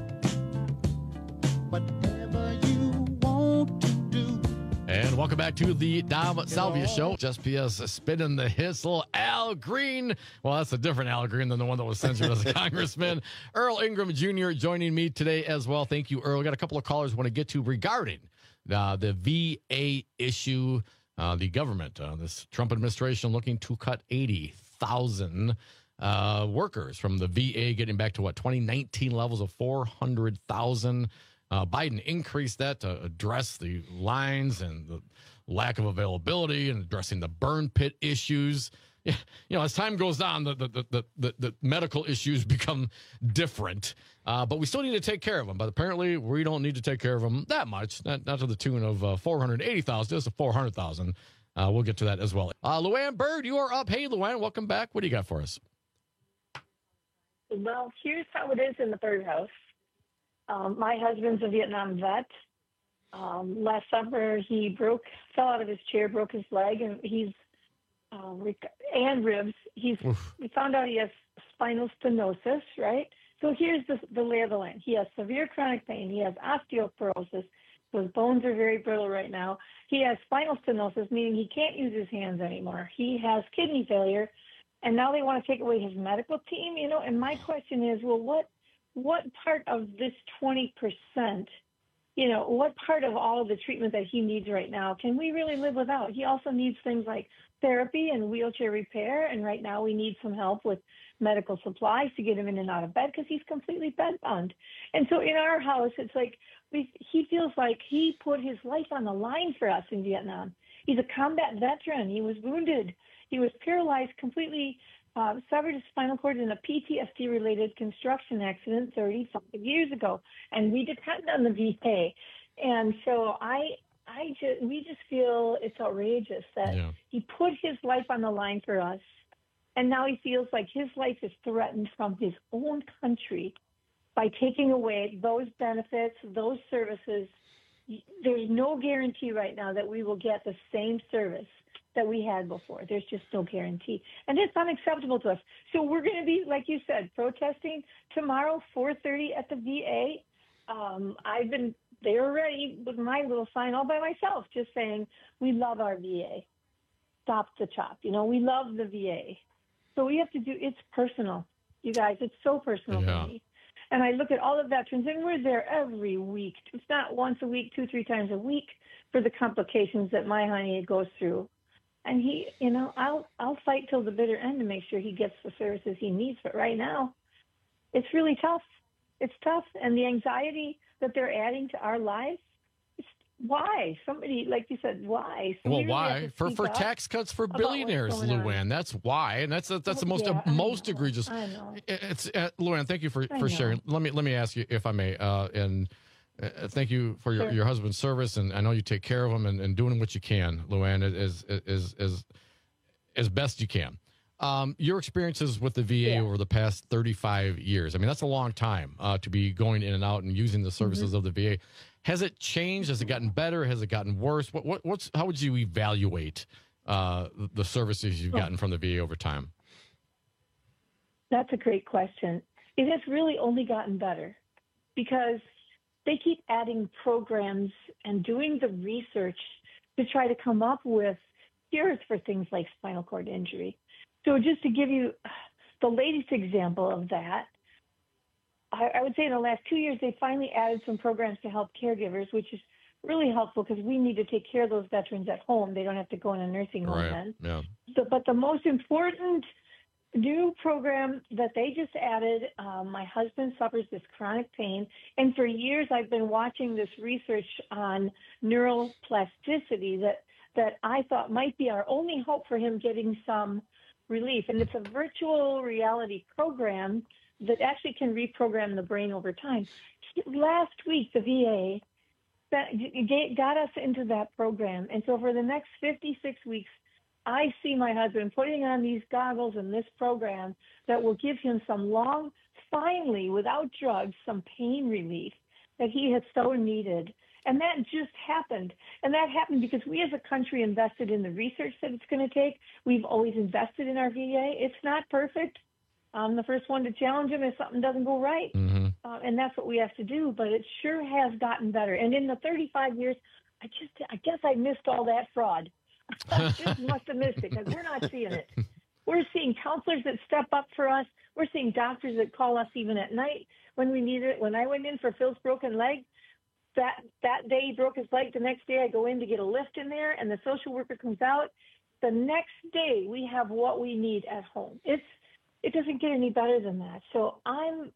Whatever you want to do. And welcome back to the Dom Salvia Show. Just P S spinning the hissle. Al Green. Well, that's a different Al Green than the one that was censored as a congressman. Earl Ingram Junior joining me today as well. Thank you, Earl. We got a couple of callers we want to get to regarding uh, the V A issue. Uh, the government, uh, this Trump administration looking to cut eighty thousand uh, workers from the V A, getting back to what, twenty nineteen levels of four hundred thousand. Uh, Biden increased that to address the lines and the lack of availability and addressing the burn pit issues. Yeah, you know, as time goes on, the the the the, the medical issues become different, uh, but we still need to take care of them. But apparently, we don't need to take care of them that much, not, not to the tune of uh, four hundred eighty thousand, just four hundred thousand. Uh, we'll get to that as well. Uh, Luann Bird, you are up. Hey, Luann, welcome back. What do you got for us? Well, here's how it is in the third house. Um, my husband's a Vietnam vet. Um, last summer, he broke, fell out of his chair, broke his leg, and he's Um, and ribs. He's Oof. We found out he has spinal stenosis, right? So here's the, the lay of the land. He has severe chronic pain. He has osteoporosis. So his bones are very brittle right now. He has spinal stenosis, meaning he can't use his hands anymore. He has kidney failure, and now they want to take away his medical team. You know, and my question is, well, what what part of this twenty percent? You know, what part of all of the treatment that he needs right now can we really live without? He also needs things like therapy and wheelchair repair, and right now we need some help with medical supplies to get him in and out of bed because he's completely bedbound. And so in our house, it's like we, he feels like he put his life on the line for us in Vietnam. He's a combat veteran. He was wounded. He was paralyzed, completely uh, severed his spinal cord in a P T S D-related construction accident thirty-five years ago, and we depend on the V A. And so I I just, we just feel it's outrageous that yeah. he put his life on the line for us, and now he feels like his life is threatened from his own country by taking away those benefits, those services. There's no guarantee right now that we will get the same service that we had before. There's just no guarantee, and it's unacceptable to us. So we're going to be, like you said, protesting tomorrow, four thirty at the V A. Um, I've been there already with my little sign all by myself, just saying, we love our V A. Stop the chop. You know, we love the V A. So we have to do, it's personal. You guys, it's so personal yeah. for me. And I look at all the veterans, and we're there every week. It's not once a week, two, three times a week for the complications that my honey goes through. And he, you know, I'll I'll fight till the bitter end to make sure he gets the services he needs. But right now, it's really tough. It's tough. And the anxiety that they're adding to our lives, it's, why? Somebody, like you said, why? So well, we really why? For for tax cuts for billionaires, Luann. That's why. And that's that's oh, the most yeah, uh, most know. egregious. I know. It's uh, Luann, thank you for, I for know. sharing. Let me let me ask you, if I may, uh, and uh, thank you for your, Sure. your husband's service, and I know you take care of him and, and doing what you can, Luann, as as as as best you can. Um, your experiences with the V A yeah. over the past thirty-five years, I mean, that's a long time uh, to be going in and out and using the services mm-hmm. of the V A. Has it changed? Has it gotten better? Has it gotten worse? What, what what's how would you evaluate uh, the services you've gotten from the V A over time? That's a great question. It has really only gotten better because they keep adding programs and doing the research to try to come up with cures for things like spinal cord injury. So just to give you the latest example of that, I, I would say in the last two years, they finally added some programs to help caregivers, which is really helpful because we need to take care of those veterans at home. They don't have to go in a nursing home right. then. Yeah. So, but the most important new program that they just added. Um, my husband suffers this chronic pain, and for years I've been watching this research on neuroplasticity that that I thought might be our only hope for him getting some relief. And it's a virtual reality program that actually can reprogram the brain over time. Last week, the V A that got us into that program, and so for the next fifty-six weeks, I see my husband putting on these goggles and this program that will give him some long, finally, without drugs, some pain relief that he has so needed. And that just happened. And that happened because we as a country invested in the research that it's going to take. We've always invested in our V A. It's not perfect. I'm the first one to challenge him if something doesn't go right. Mm-hmm. Uh, and that's what we have to do. But it sure has gotten better. And in the thirty-five years, I just, I guess I missed all that fraud. I just must have missed it because we're not seeing it. We're seeing counselors that step up for us. We're seeing doctors that call us even at night when we need it. When I went in for Phil's broken leg, that that day he broke his leg. The next day I go in to get a lift in there, and the social worker comes out. The next day we have what we need at home. It's it doesn't get any better than that. So I'm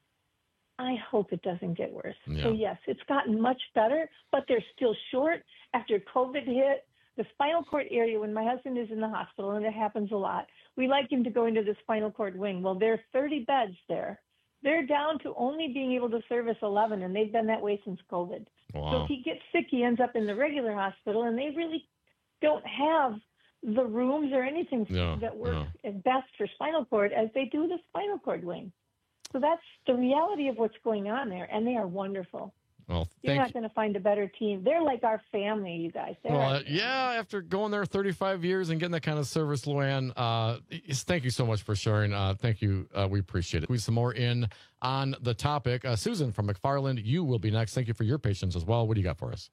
I hope it doesn't get worse. Yeah. So yes, it's gotten much better, but they're still short after COVID hit. The spinal cord area, when my husband is in the hospital, and it happens a lot, we like him to go into the spinal cord wing. Well, there are thirty beds there. They're down to only being able to service eleven, and they've been that way since COVID. Wow. So if he gets sick, he ends up in the regular hospital, and they really don't have the rooms or anything No, that work no. as best for spinal cord as they do the spinal cord wing. So that's the reality of what's going on there, and they are wonderful. Well, You're thank not going to find a better team. They're like our family, you guys. They're Well, our uh, yeah, after going there thirty-five years and getting that kind of service, Luann, uh, is- thank you so much for sharing. Uh, thank you. Uh, we appreciate it. We some more in on the topic. Uh, Susan from McFarland, you will be next. Thank you for your patience as well. What do you got for us?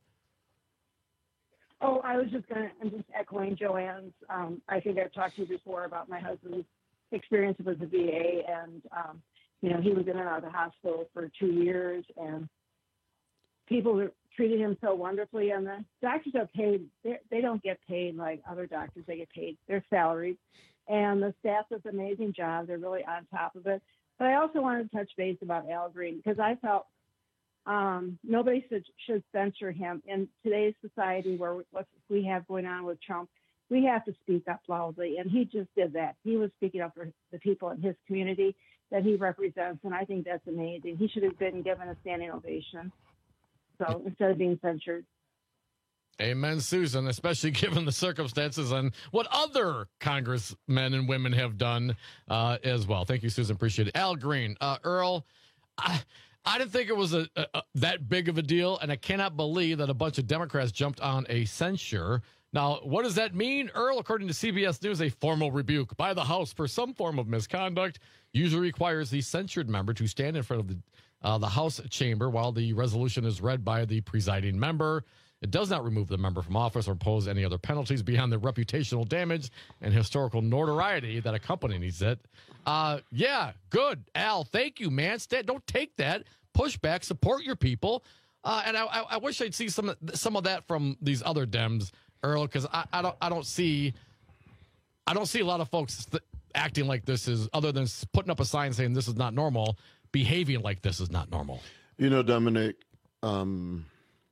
Oh, I was just going to, I'm just echoing Joanne's. Um, I think I've talked to you before about my husband's experience with the V A, and, um, you know, he was in and out of the hospital for two years, and people treated him so wonderfully. And the doctors are paid, they they don't get paid like other doctors. They get paid their salaries. And the staff does an amazing job. They're really on top of it. But I also wanted to touch base about Al Green, because I felt um, nobody should, should censure him. In today's society, where what we have going on with Trump, we have to speak up loudly. And he just did that. He was speaking up for the people in his community that he represents. And I think that's amazing. He should have been given a standing ovation. So instead of being censured. Amen, Susan, especially given the circumstances and what other congressmen and women have done uh, as well. Thank you, Susan. Appreciate it. Al Green, uh, Earl, I, I didn't think it was a, a, a that big of a deal, and I cannot believe that a bunch of Democrats jumped on a censure. Now, what does that mean? Earl, according to C B S News, a formal rebuke by the House for some form of misconduct usually requires the censured member to stand in front of the Uh, the House chamber while the resolution is read by the presiding member. It does not remove the member from office or impose any other penalties beyond the reputational damage and historical notoriety that accompanies it. Uh, yeah, good. Al, thank you, man. Stay, don't take that. Push back. Support your people. Uh, and I, I, I wish I'd see some some of that from these other Dems, Earl, because I, I don't I don't see I don't see a lot of folks th- acting like this is, other than putting up a sign saying this is not normal. Behaving like this is not normal. You know, Dominic, um,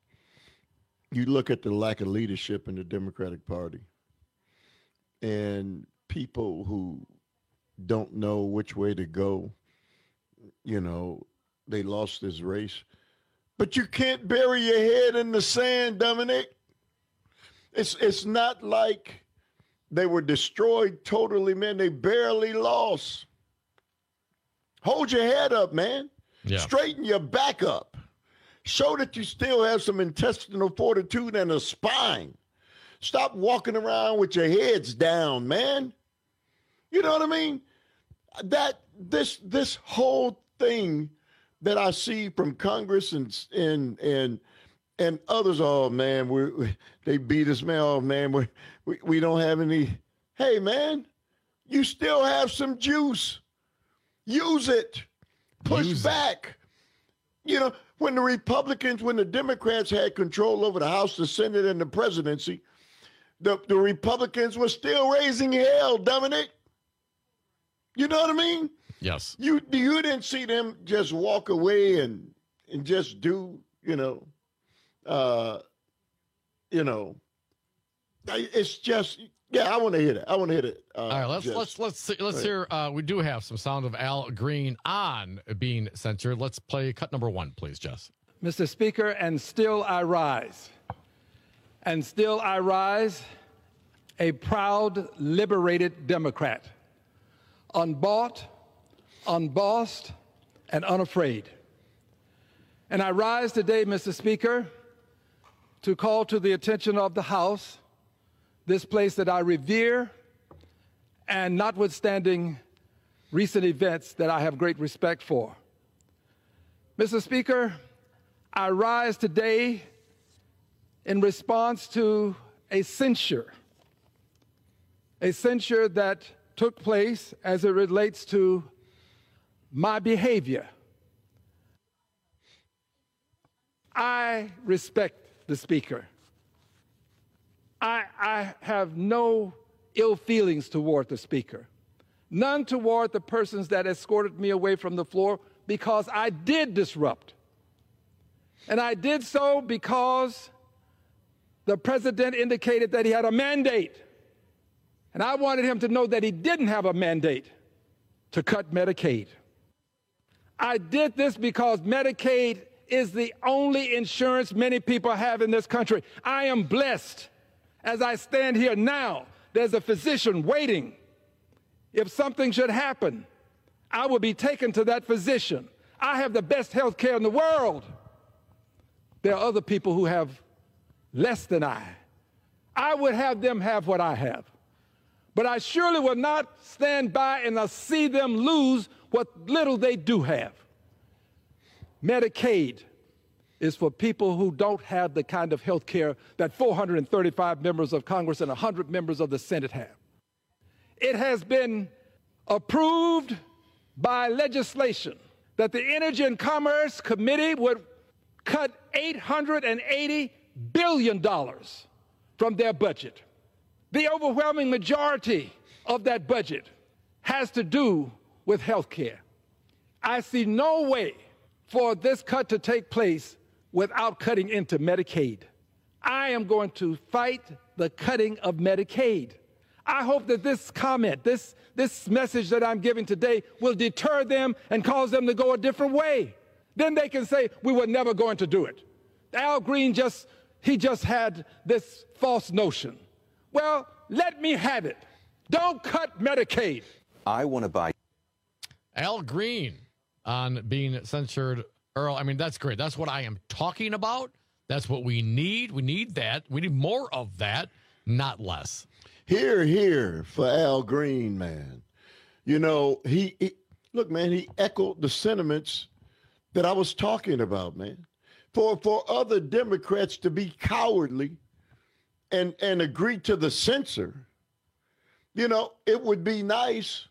you look at the lack of leadership in the Democratic Party and people who don't know which way to go, you know, they lost this race. But you can't bury your head in the sand, Dominic. It's, it's not like they were destroyed totally, man. They barely lost. Hold your head up, man. Yeah. Straighten your back up. Show that you still have some intestinal fortitude and a spine. Stop walking around with your heads down, man. You know what I mean? That this this whole thing that I see from Congress and and and and others, oh man, we, we they beat us, man. Oh man, we, we we don't have any. Hey man, you still have some juice. Use it. Push Use back. It. You know, when the Republicans, when the Democrats had control over the House, the Senate, and the presidency, the, the Republicans were still raising hell, Dominic. You know what I mean? Yes. You you didn't see them just walk away and and just do, you know, uh, you know, it's just yeah. I want to hear that. I want to hear it. Uh, All right, let's just, let's let's let's right. hear. Uh, we do have some sound of Al Green on being censored. Let's play cut number one, please, Jess. Mister Speaker, and still I rise, and still I rise, a proud, liberated Democrat, unbought, unbossed, and unafraid. And I rise today, Mister Speaker, to call to the attention of the House this place that I revere, and notwithstanding recent events that I have great respect for. Mister Speaker, I rise today in response to a censure, a censure that took place as it relates to my behavior. I respect the Speaker. I, I have no ill feelings toward the Speaker, none toward the persons that escorted me away from the floor, because I did disrupt. And I did so because the President indicated that he had a mandate. And I wanted him to know that he didn't have a mandate to cut Medicaid. I did this because Medicaid is the only insurance many people have in this country. I am blessed. As I stand here now, there's a physician waiting. If something should happen, I will be taken to that physician. I have the best health care in the world. There are other people who have less than I. I would have them have what I have. But I surely will not stand by and I'll see them lose what little they do have. Medicaid is for people who don't have the kind of health care that four hundred thirty-five members of Congress and one hundred members of the Senate have. It has been approved by legislation that the Energy and Commerce Committee would cut eight hundred eighty billion dollars from their budget. The overwhelming majority of that budget has to do with health care. I see no way for this cut to take place without cutting into Medicaid. I am going to fight the cutting of Medicaid. I hope that this comment, this, this message that I'm giving today will deter them and cause them to go a different way. Then they can say, we were never going to do it. Al Green just, he just had this false notion. Well, let me have it. Don't cut Medicaid. I want to buy. Al Green on being censored. Earl, I mean, that's great. That's what I am talking about. That's what we need. We need that. We need more of that, not less. Here, here for Al Green, man. You know, he, he look, man, he echoed the sentiments that I was talking about, man. For for other Democrats to be cowardly and, and agree to the censor, you know, it would be nice,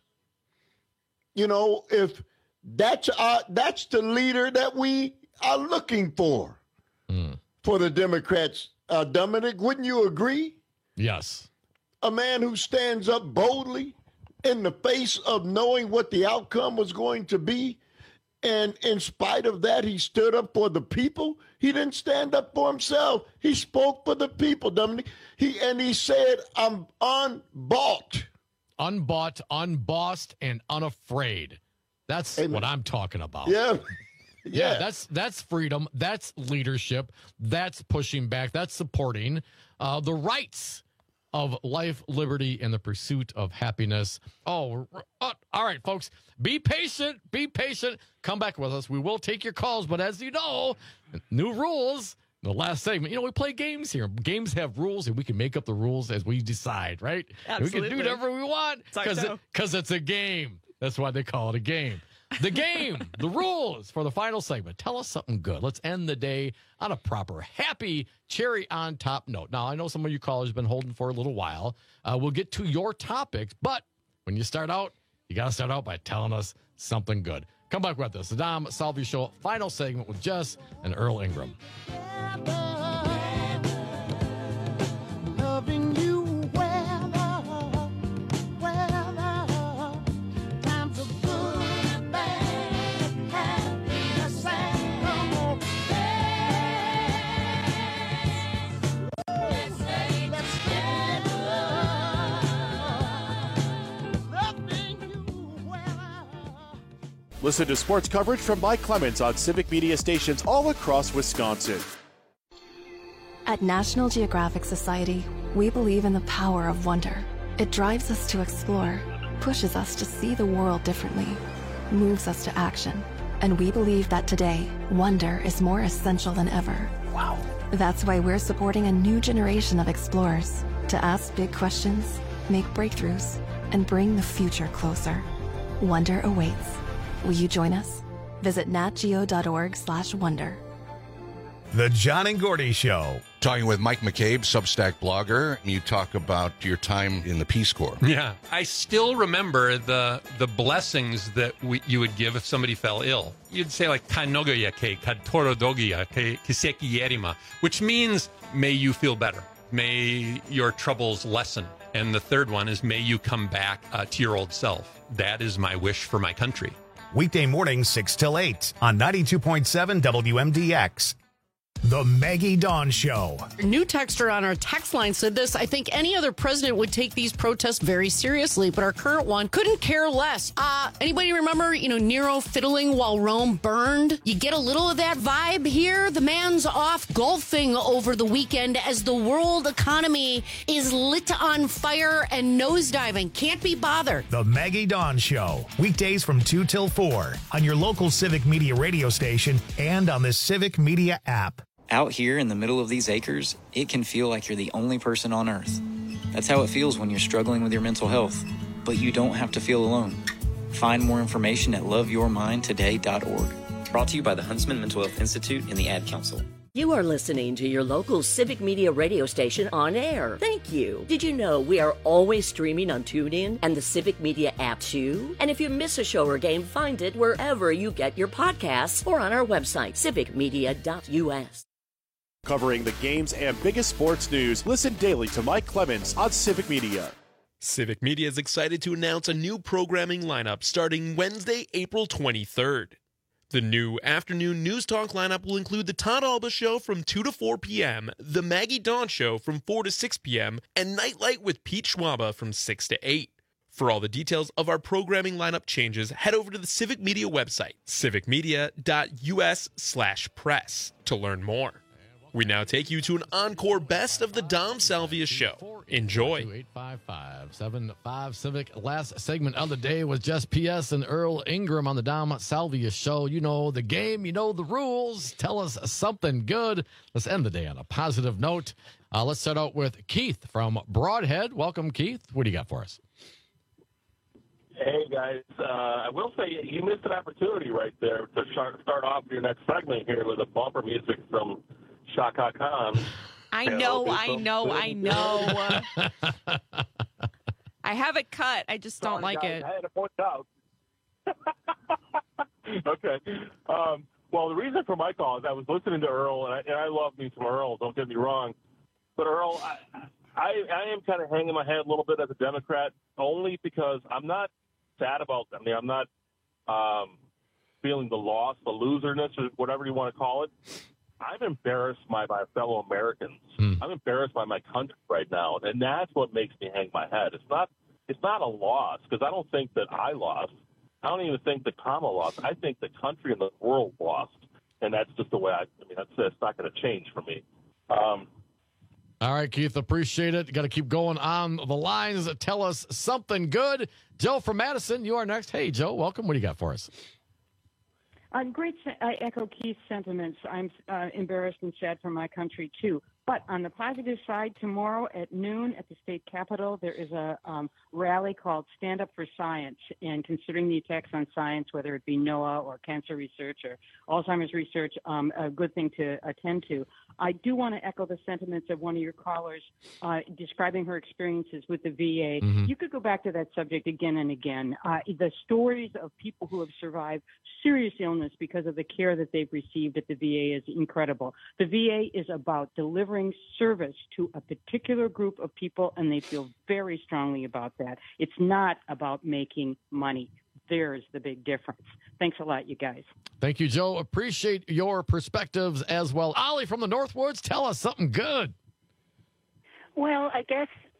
you know, if that's our, that's the leader that we are looking for, mm. for the Democrats. Uh, Dominic, wouldn't you agree? Yes. A man who stands up boldly in the face of knowing what the outcome was going to be. And in spite of that, he stood up for the people. He didn't stand up for himself. He spoke for the people, Dominic. He, and he said, I'm unbought. Unbought, unbossed, and unafraid. That's Amen. What I'm talking about. Yeah. yeah. Yeah, that's that's freedom. That's leadership. That's pushing back. That's supporting uh, the rights of life, liberty, and the pursuit of happiness. Oh, uh, all right, folks. Be patient. Be patient. Come back with us. We will take your calls. But as you know, new rules. The last segment, you know, we play games here. Games have rules, and we can make up the rules as we decide, right? Absolutely. We can do whatever we want because it, it's a game. That's why they call it a game. The game, the rules for the final segment. Tell us something good. Let's end the day on a proper, happy, cherry on top note. Now, I know some of you callers have been holding for a little while. Uh, we'll get to your topics, but when you start out, you got to start out by telling us something good. Come back with us. The Dom Salvio Show, final segment with Jess and Earl Ingram. Loving you well, well, Listen to sports coverage from Mike Clemens on Civic Media stations all across Wisconsin. At National Geographic Society, we believe in the power of wonder. It drives us to explore, pushes us to see the world differently, moves us to action. And we believe that today, wonder is more essential than ever. Wow. That's why we're supporting a new generation of explorers to ask big questions, make breakthroughs, and bring the future closer. Wonder awaits. Will you join us? Visit natgeo.org slash wonder. The John and Gordy Show. Talking with Mike McCabe, Substack blogger. You talk about your time in the Peace Corps. Yeah. I still remember the the blessings that we, you would give if somebody fell ill. You'd say like, Kanogoya ke, Katorodogia ke, Kiseki Yerima, which means, may you feel better. May your troubles lessen. And the third one is, may you come back uh, to your old self. That is my wish for my country. Weekday mornings, six till eight on ninety-two point seven W M D X. The Maggie Dawn Show. A new texter on our text line said this: I think any other president would take these protests very seriously, but our current one couldn't care less. Uh, anybody remember, you know, Nero fiddling while Rome burned? You get a little of that vibe here. The man's off golfing over the weekend as the world economy is lit on fire and nosediving. Can't be bothered. The Maggie Dawn Show. Weekdays from two till four on your local Civic Media radio station and on the Civic Media app. Out here in the middle of these acres, it can feel like you're the only person on Earth. That's how it feels when you're struggling with your mental health. But you don't have to feel alone. Find more information at love your mind today dot org. Brought to you by the Huntsman Mental Health Institute and the Ad Council. You are listening to your local Civic Media radio station on air. Thank you. Did you know we are always streaming on TuneIn and the Civic Media app too? And if you miss a show or game, find it wherever you get your podcasts or on our website, civic media dot U S. Covering the games and biggest sports news, listen daily to Mike Clemens on Civic Media. Civic Media is excited to announce a new programming lineup starting Wednesday, April twenty-third. The new afternoon news talk lineup will include the Todd Alba Show from two to four p.m., the Maggie Dawn Show from four to six p.m., and Nightlight with Pete Schwaba from six to eight. For all the details of our programming lineup changes, head over to the Civic Media website, civic media dot U S slash press, to learn more. We now take you to an encore best of the Dom Salvia Show. Enjoy. eight five five seven five Civic. Last segment of the day was just P S and Earl Ingram on the Dom Salvia Show. You know the game, you know the rules. Tell us something good. Let's end the day on a positive note. Uh, let's start out with Keith from Broadhead. Welcome, Keith. What do you got for us? Hey, guys. Uh, I will say you missed an opportunity right there to start off your next segment here with a bumper music from Shaka Khan. I know, I know, I know. I have it cut. I just don't Sorry, like guys, it. I had to point out. Okay. Um, well, the reason for my call is I was listening to Earl, and I, and I love me some Earl, don't get me wrong. But Earl, I, I, I am kind of hanging my head a little bit as a Democrat, only because I'm not sad about them. I mean, I'm not um, feeling the loss, the loserness, or whatever you want to call it. I'm embarrassed by my fellow Americans. Mm. I'm embarrassed by my country right now, and that's what makes me hang my head. It's not it's not a loss, because I don't think that I lost. I don't even think that Kamala lost. I think the country and the world lost, and that's just the way I, I mean, that's it's not going to change for me. Um, All right, Keith, appreciate it. Got to keep going on the lines. Tell us something good. Joe from Madison, you are next. Hey, Joe, welcome. What do you got for us? Uh, great. I echo Keith's sentiments. I'm uh, embarrassed and sad for my country, too. But on the positive side, tomorrow at noon at the state capitol, there is a um, rally called Stand Up for Science. And considering the attacks on science, whether it be NOAA or cancer research or Alzheimer's research, um, a good thing to attend to. I do want to echo the sentiments of one of your callers uh, describing her experiences with the V A. Mm-hmm. You could go back to that subject again and again. Uh, the stories of people who have survived serious illness because of the care that they've received at the V A is incredible. The V A is about delivering service to a particular group of people, and they feel very strongly about that. It's not about making money. There's the big difference. Thanks a lot, you guys. Thank you, Joe. Appreciate your perspectives as well. Ollie from the Northwoods, tell us something good. Well, I guess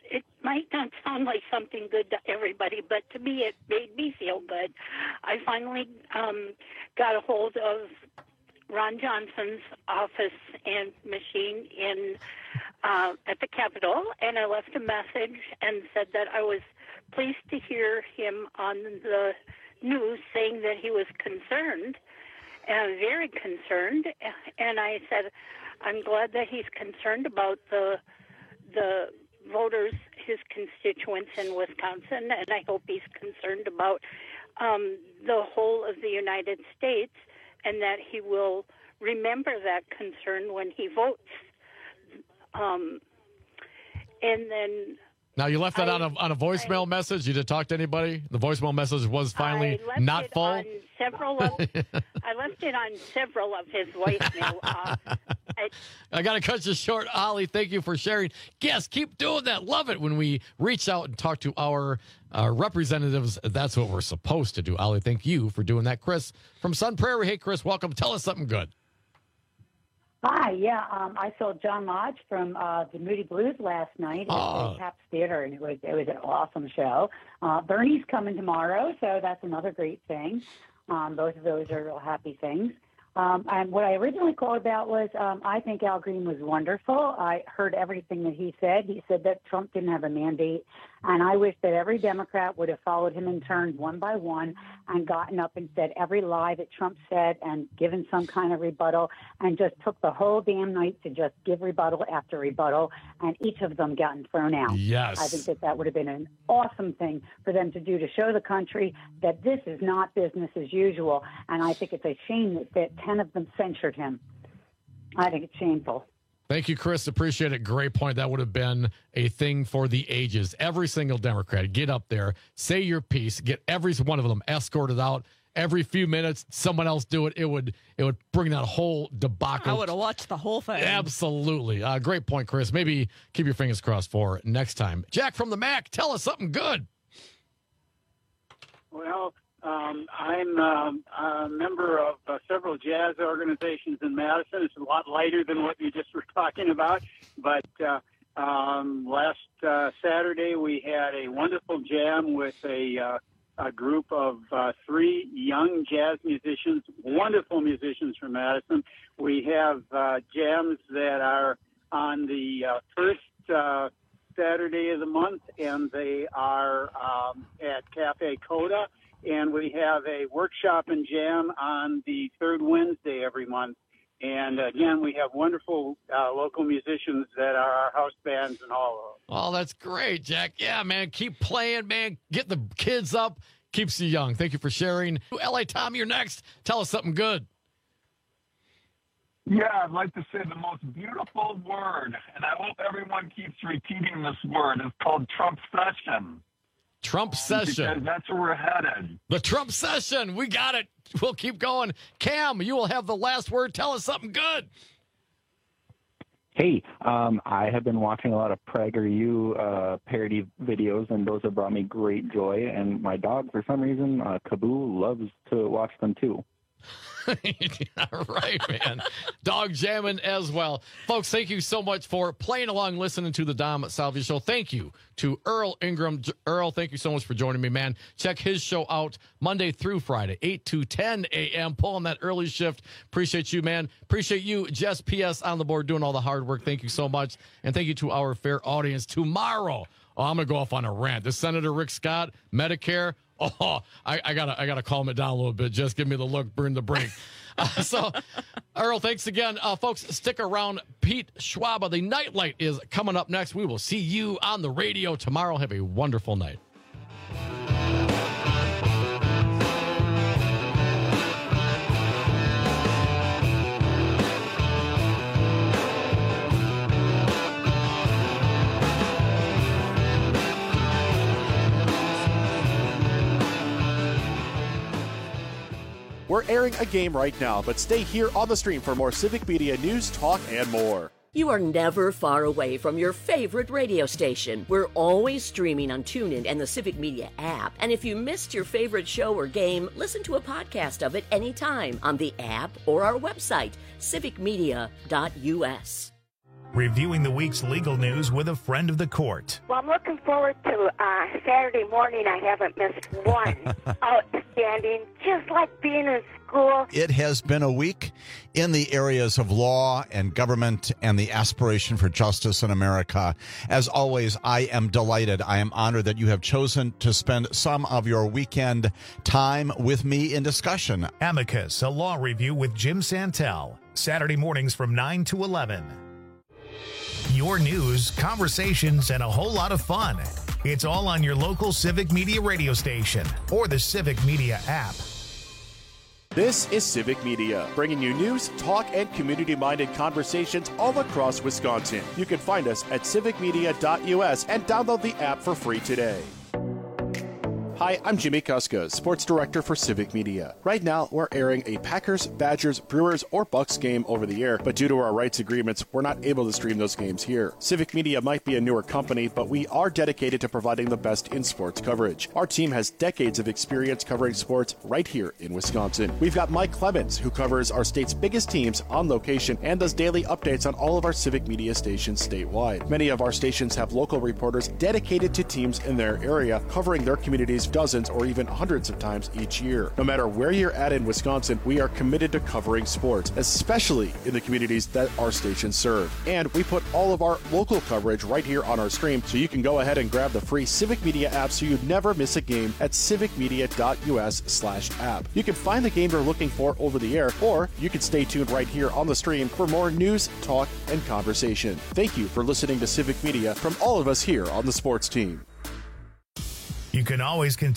it might not sound like something good to everybody, but to me it made me feel good. I finally um, got a hold of Ron Johnson's office and machine in uh, at the Capitol, and I left a message and said that I was pleased to hear him on the news saying that he was concerned, and very concerned. And I said, I'm glad that he's concerned about the the voters, his constituents in Wisconsin, and I hope he's concerned about um, the whole of the United States, and that he will remember that concern when he votes. Um, and then... Now, you left that I, on a on a voicemail I, message? You did talk to anybody? The voicemail message was finally I left not it full? On several of, I left it on several of his voicemail. Uh, I, I got to cut you short, Holly. Thank you for sharing. Yes, keep doing that. Love it when we reach out and talk to our uh, representatives. That's what we're supposed to do. Holly, thank you for doing that. Chris from Sun Prairie. Hey, Chris, welcome. Tell us something good. Hi, yeah, um, I saw John Lodge from uh, the Moody Blues last night at Oh. the Caps Theater, and it was it was an awesome show. Uh, Bernie's coming tomorrow, so that's another great thing. Um, both of those are real happy things. Um, and what I originally called about was um, I think Al Green was wonderful. I heard everything that he said. He said that Trump didn't have a mandate, and I wish that every Democrat would have followed him in turn one by one and gotten up and said every lie that Trump said and given some kind of rebuttal, and just took the whole damn night to just give rebuttal after rebuttal, and each of them gotten thrown out. Yes. I think that that would have been an awesome thing for them to do to show the country that this is not business as usual, and I think it's a shame that, that ten of them censured him. I think it's shameful. Thank you, Chris. Appreciate it. Great point. That would have been a thing for the ages. Every single Democrat, get up there, say your piece, get every one of them escorted out. Every few minutes, someone else do it. It would it would bring that whole debacle. I would have watched the whole thing. Absolutely. Uh, great point, Chris. Maybe keep your fingers crossed for next time. Jack from the Mac, tell us something good. Well, um, I'm um, a member of uh, several jazz organizations in Madison. It's a lot lighter than what you just were talking about. But uh, um, last uh, Saturday, we had a wonderful jam with a, uh, a group of uh, three young jazz musicians, wonderful musicians from Madison. We have uh, jams that are on the uh, first uh, Saturday of the month, and they are um, at Cafe Coda. And we have a workshop and jam on the third Wednesday every month. And again, we have wonderful uh, local musicians that are our house bands and all of them. Oh, that's great, Jack. Yeah, man, keep playing, man. Get the kids up. Keeps you young. Thank you for sharing. L A Tom, you're next. Tell us something good. Yeah, I'd like to say the most beautiful word, and I hope everyone keeps repeating this word. It's called Trump session. Trump session. Because that's where we're headed. The Trump session. We got it. We'll keep going. Cam, you will have the last word. Tell us something good. Hey, um, I have been watching a lot of PragerU uh, parody videos, and those have brought me great joy. And my dog, for some reason, uh, Kaboo, loves to watch them too. All right, man. Dog jamming as well. Folks, thank you so much for playing along, listening to the Dom Salvia Show. Thank you to Earl Ingram. Earl, thank you so much for joining me, man. Check his show out Monday through Friday, eight to ten a.m., pulling that early shift. Appreciate you, man. Appreciate you, Jess P S on the board, doing all the hard work. Thank you so much. And thank you to our fair audience. Tomorrow, oh, I'm going to go off on a rant. This Senator Rick Scott, Medicare, oh, I, I gotta, I gotta calm it down a little bit. Just give me the look, burn the brake. Uh, so, Earl, thanks again, uh, folks. Stick around. Pete Schwab, the Nightlight is coming up next. We will see you on the radio tomorrow. Have a wonderful night. We're airing a game right now, but stay here on the stream for more Civic Media news, talk, and more. You are never far away from your favorite radio station. We're always streaming on TuneIn and the Civic Media app. And if you missed your favorite show or game, listen to a podcast of it anytime on the app or our website, civic media dot u s. reviewing the week's legal news with a friend of the court. Well, I'm looking forward to uh, Saturday morning. I haven't missed one. Outstanding, just like being in school. It has been a week in the areas of law and government and the aspiration for justice in America. As always, I am delighted. I am honored that you have chosen to spend some of your weekend time with me in discussion. Amicus, a law review with Jim Santel. Saturday mornings from nine to eleven. Your news, conversations, and a whole lot of fun. It's all on your local Civic Media radio station or the Civic Media app. This is Civic Media, bringing you news, talk, and community-minded conversations all across Wisconsin. You can find us at civic media dot U S and download the app for free today. Hi, I'm Jimmy Kuska, Sports Director for Civic Media. Right now, we're airing a Packers, Badgers, Brewers, or Bucks game over the air, but due to our rights agreements, we're not able to stream those games here. Civic Media might be a newer company, but we are dedicated to providing the best in sports coverage. Our team has decades of experience covering sports right here in Wisconsin. We've got Mike Clemens, who covers our state's biggest teams on location and does daily updates on all of our Civic Media stations statewide. Many of our stations have local reporters dedicated to teams in their area, covering their communities dozens or even hundreds of times each year. No matter where you're at in Wisconsin, we are committed to covering sports, especially in the communities that our stations serve. And we put all of our local coverage right here on our stream, so you can go ahead and grab the free Civic Media app so you never miss a game at civic media dot U S slash app. You can find the game you're looking for over the air, or you can stay tuned right here on the stream for more news, talk, and conversation. Thank you for listening to Civic Media from all of us here on the sports team. You can always continue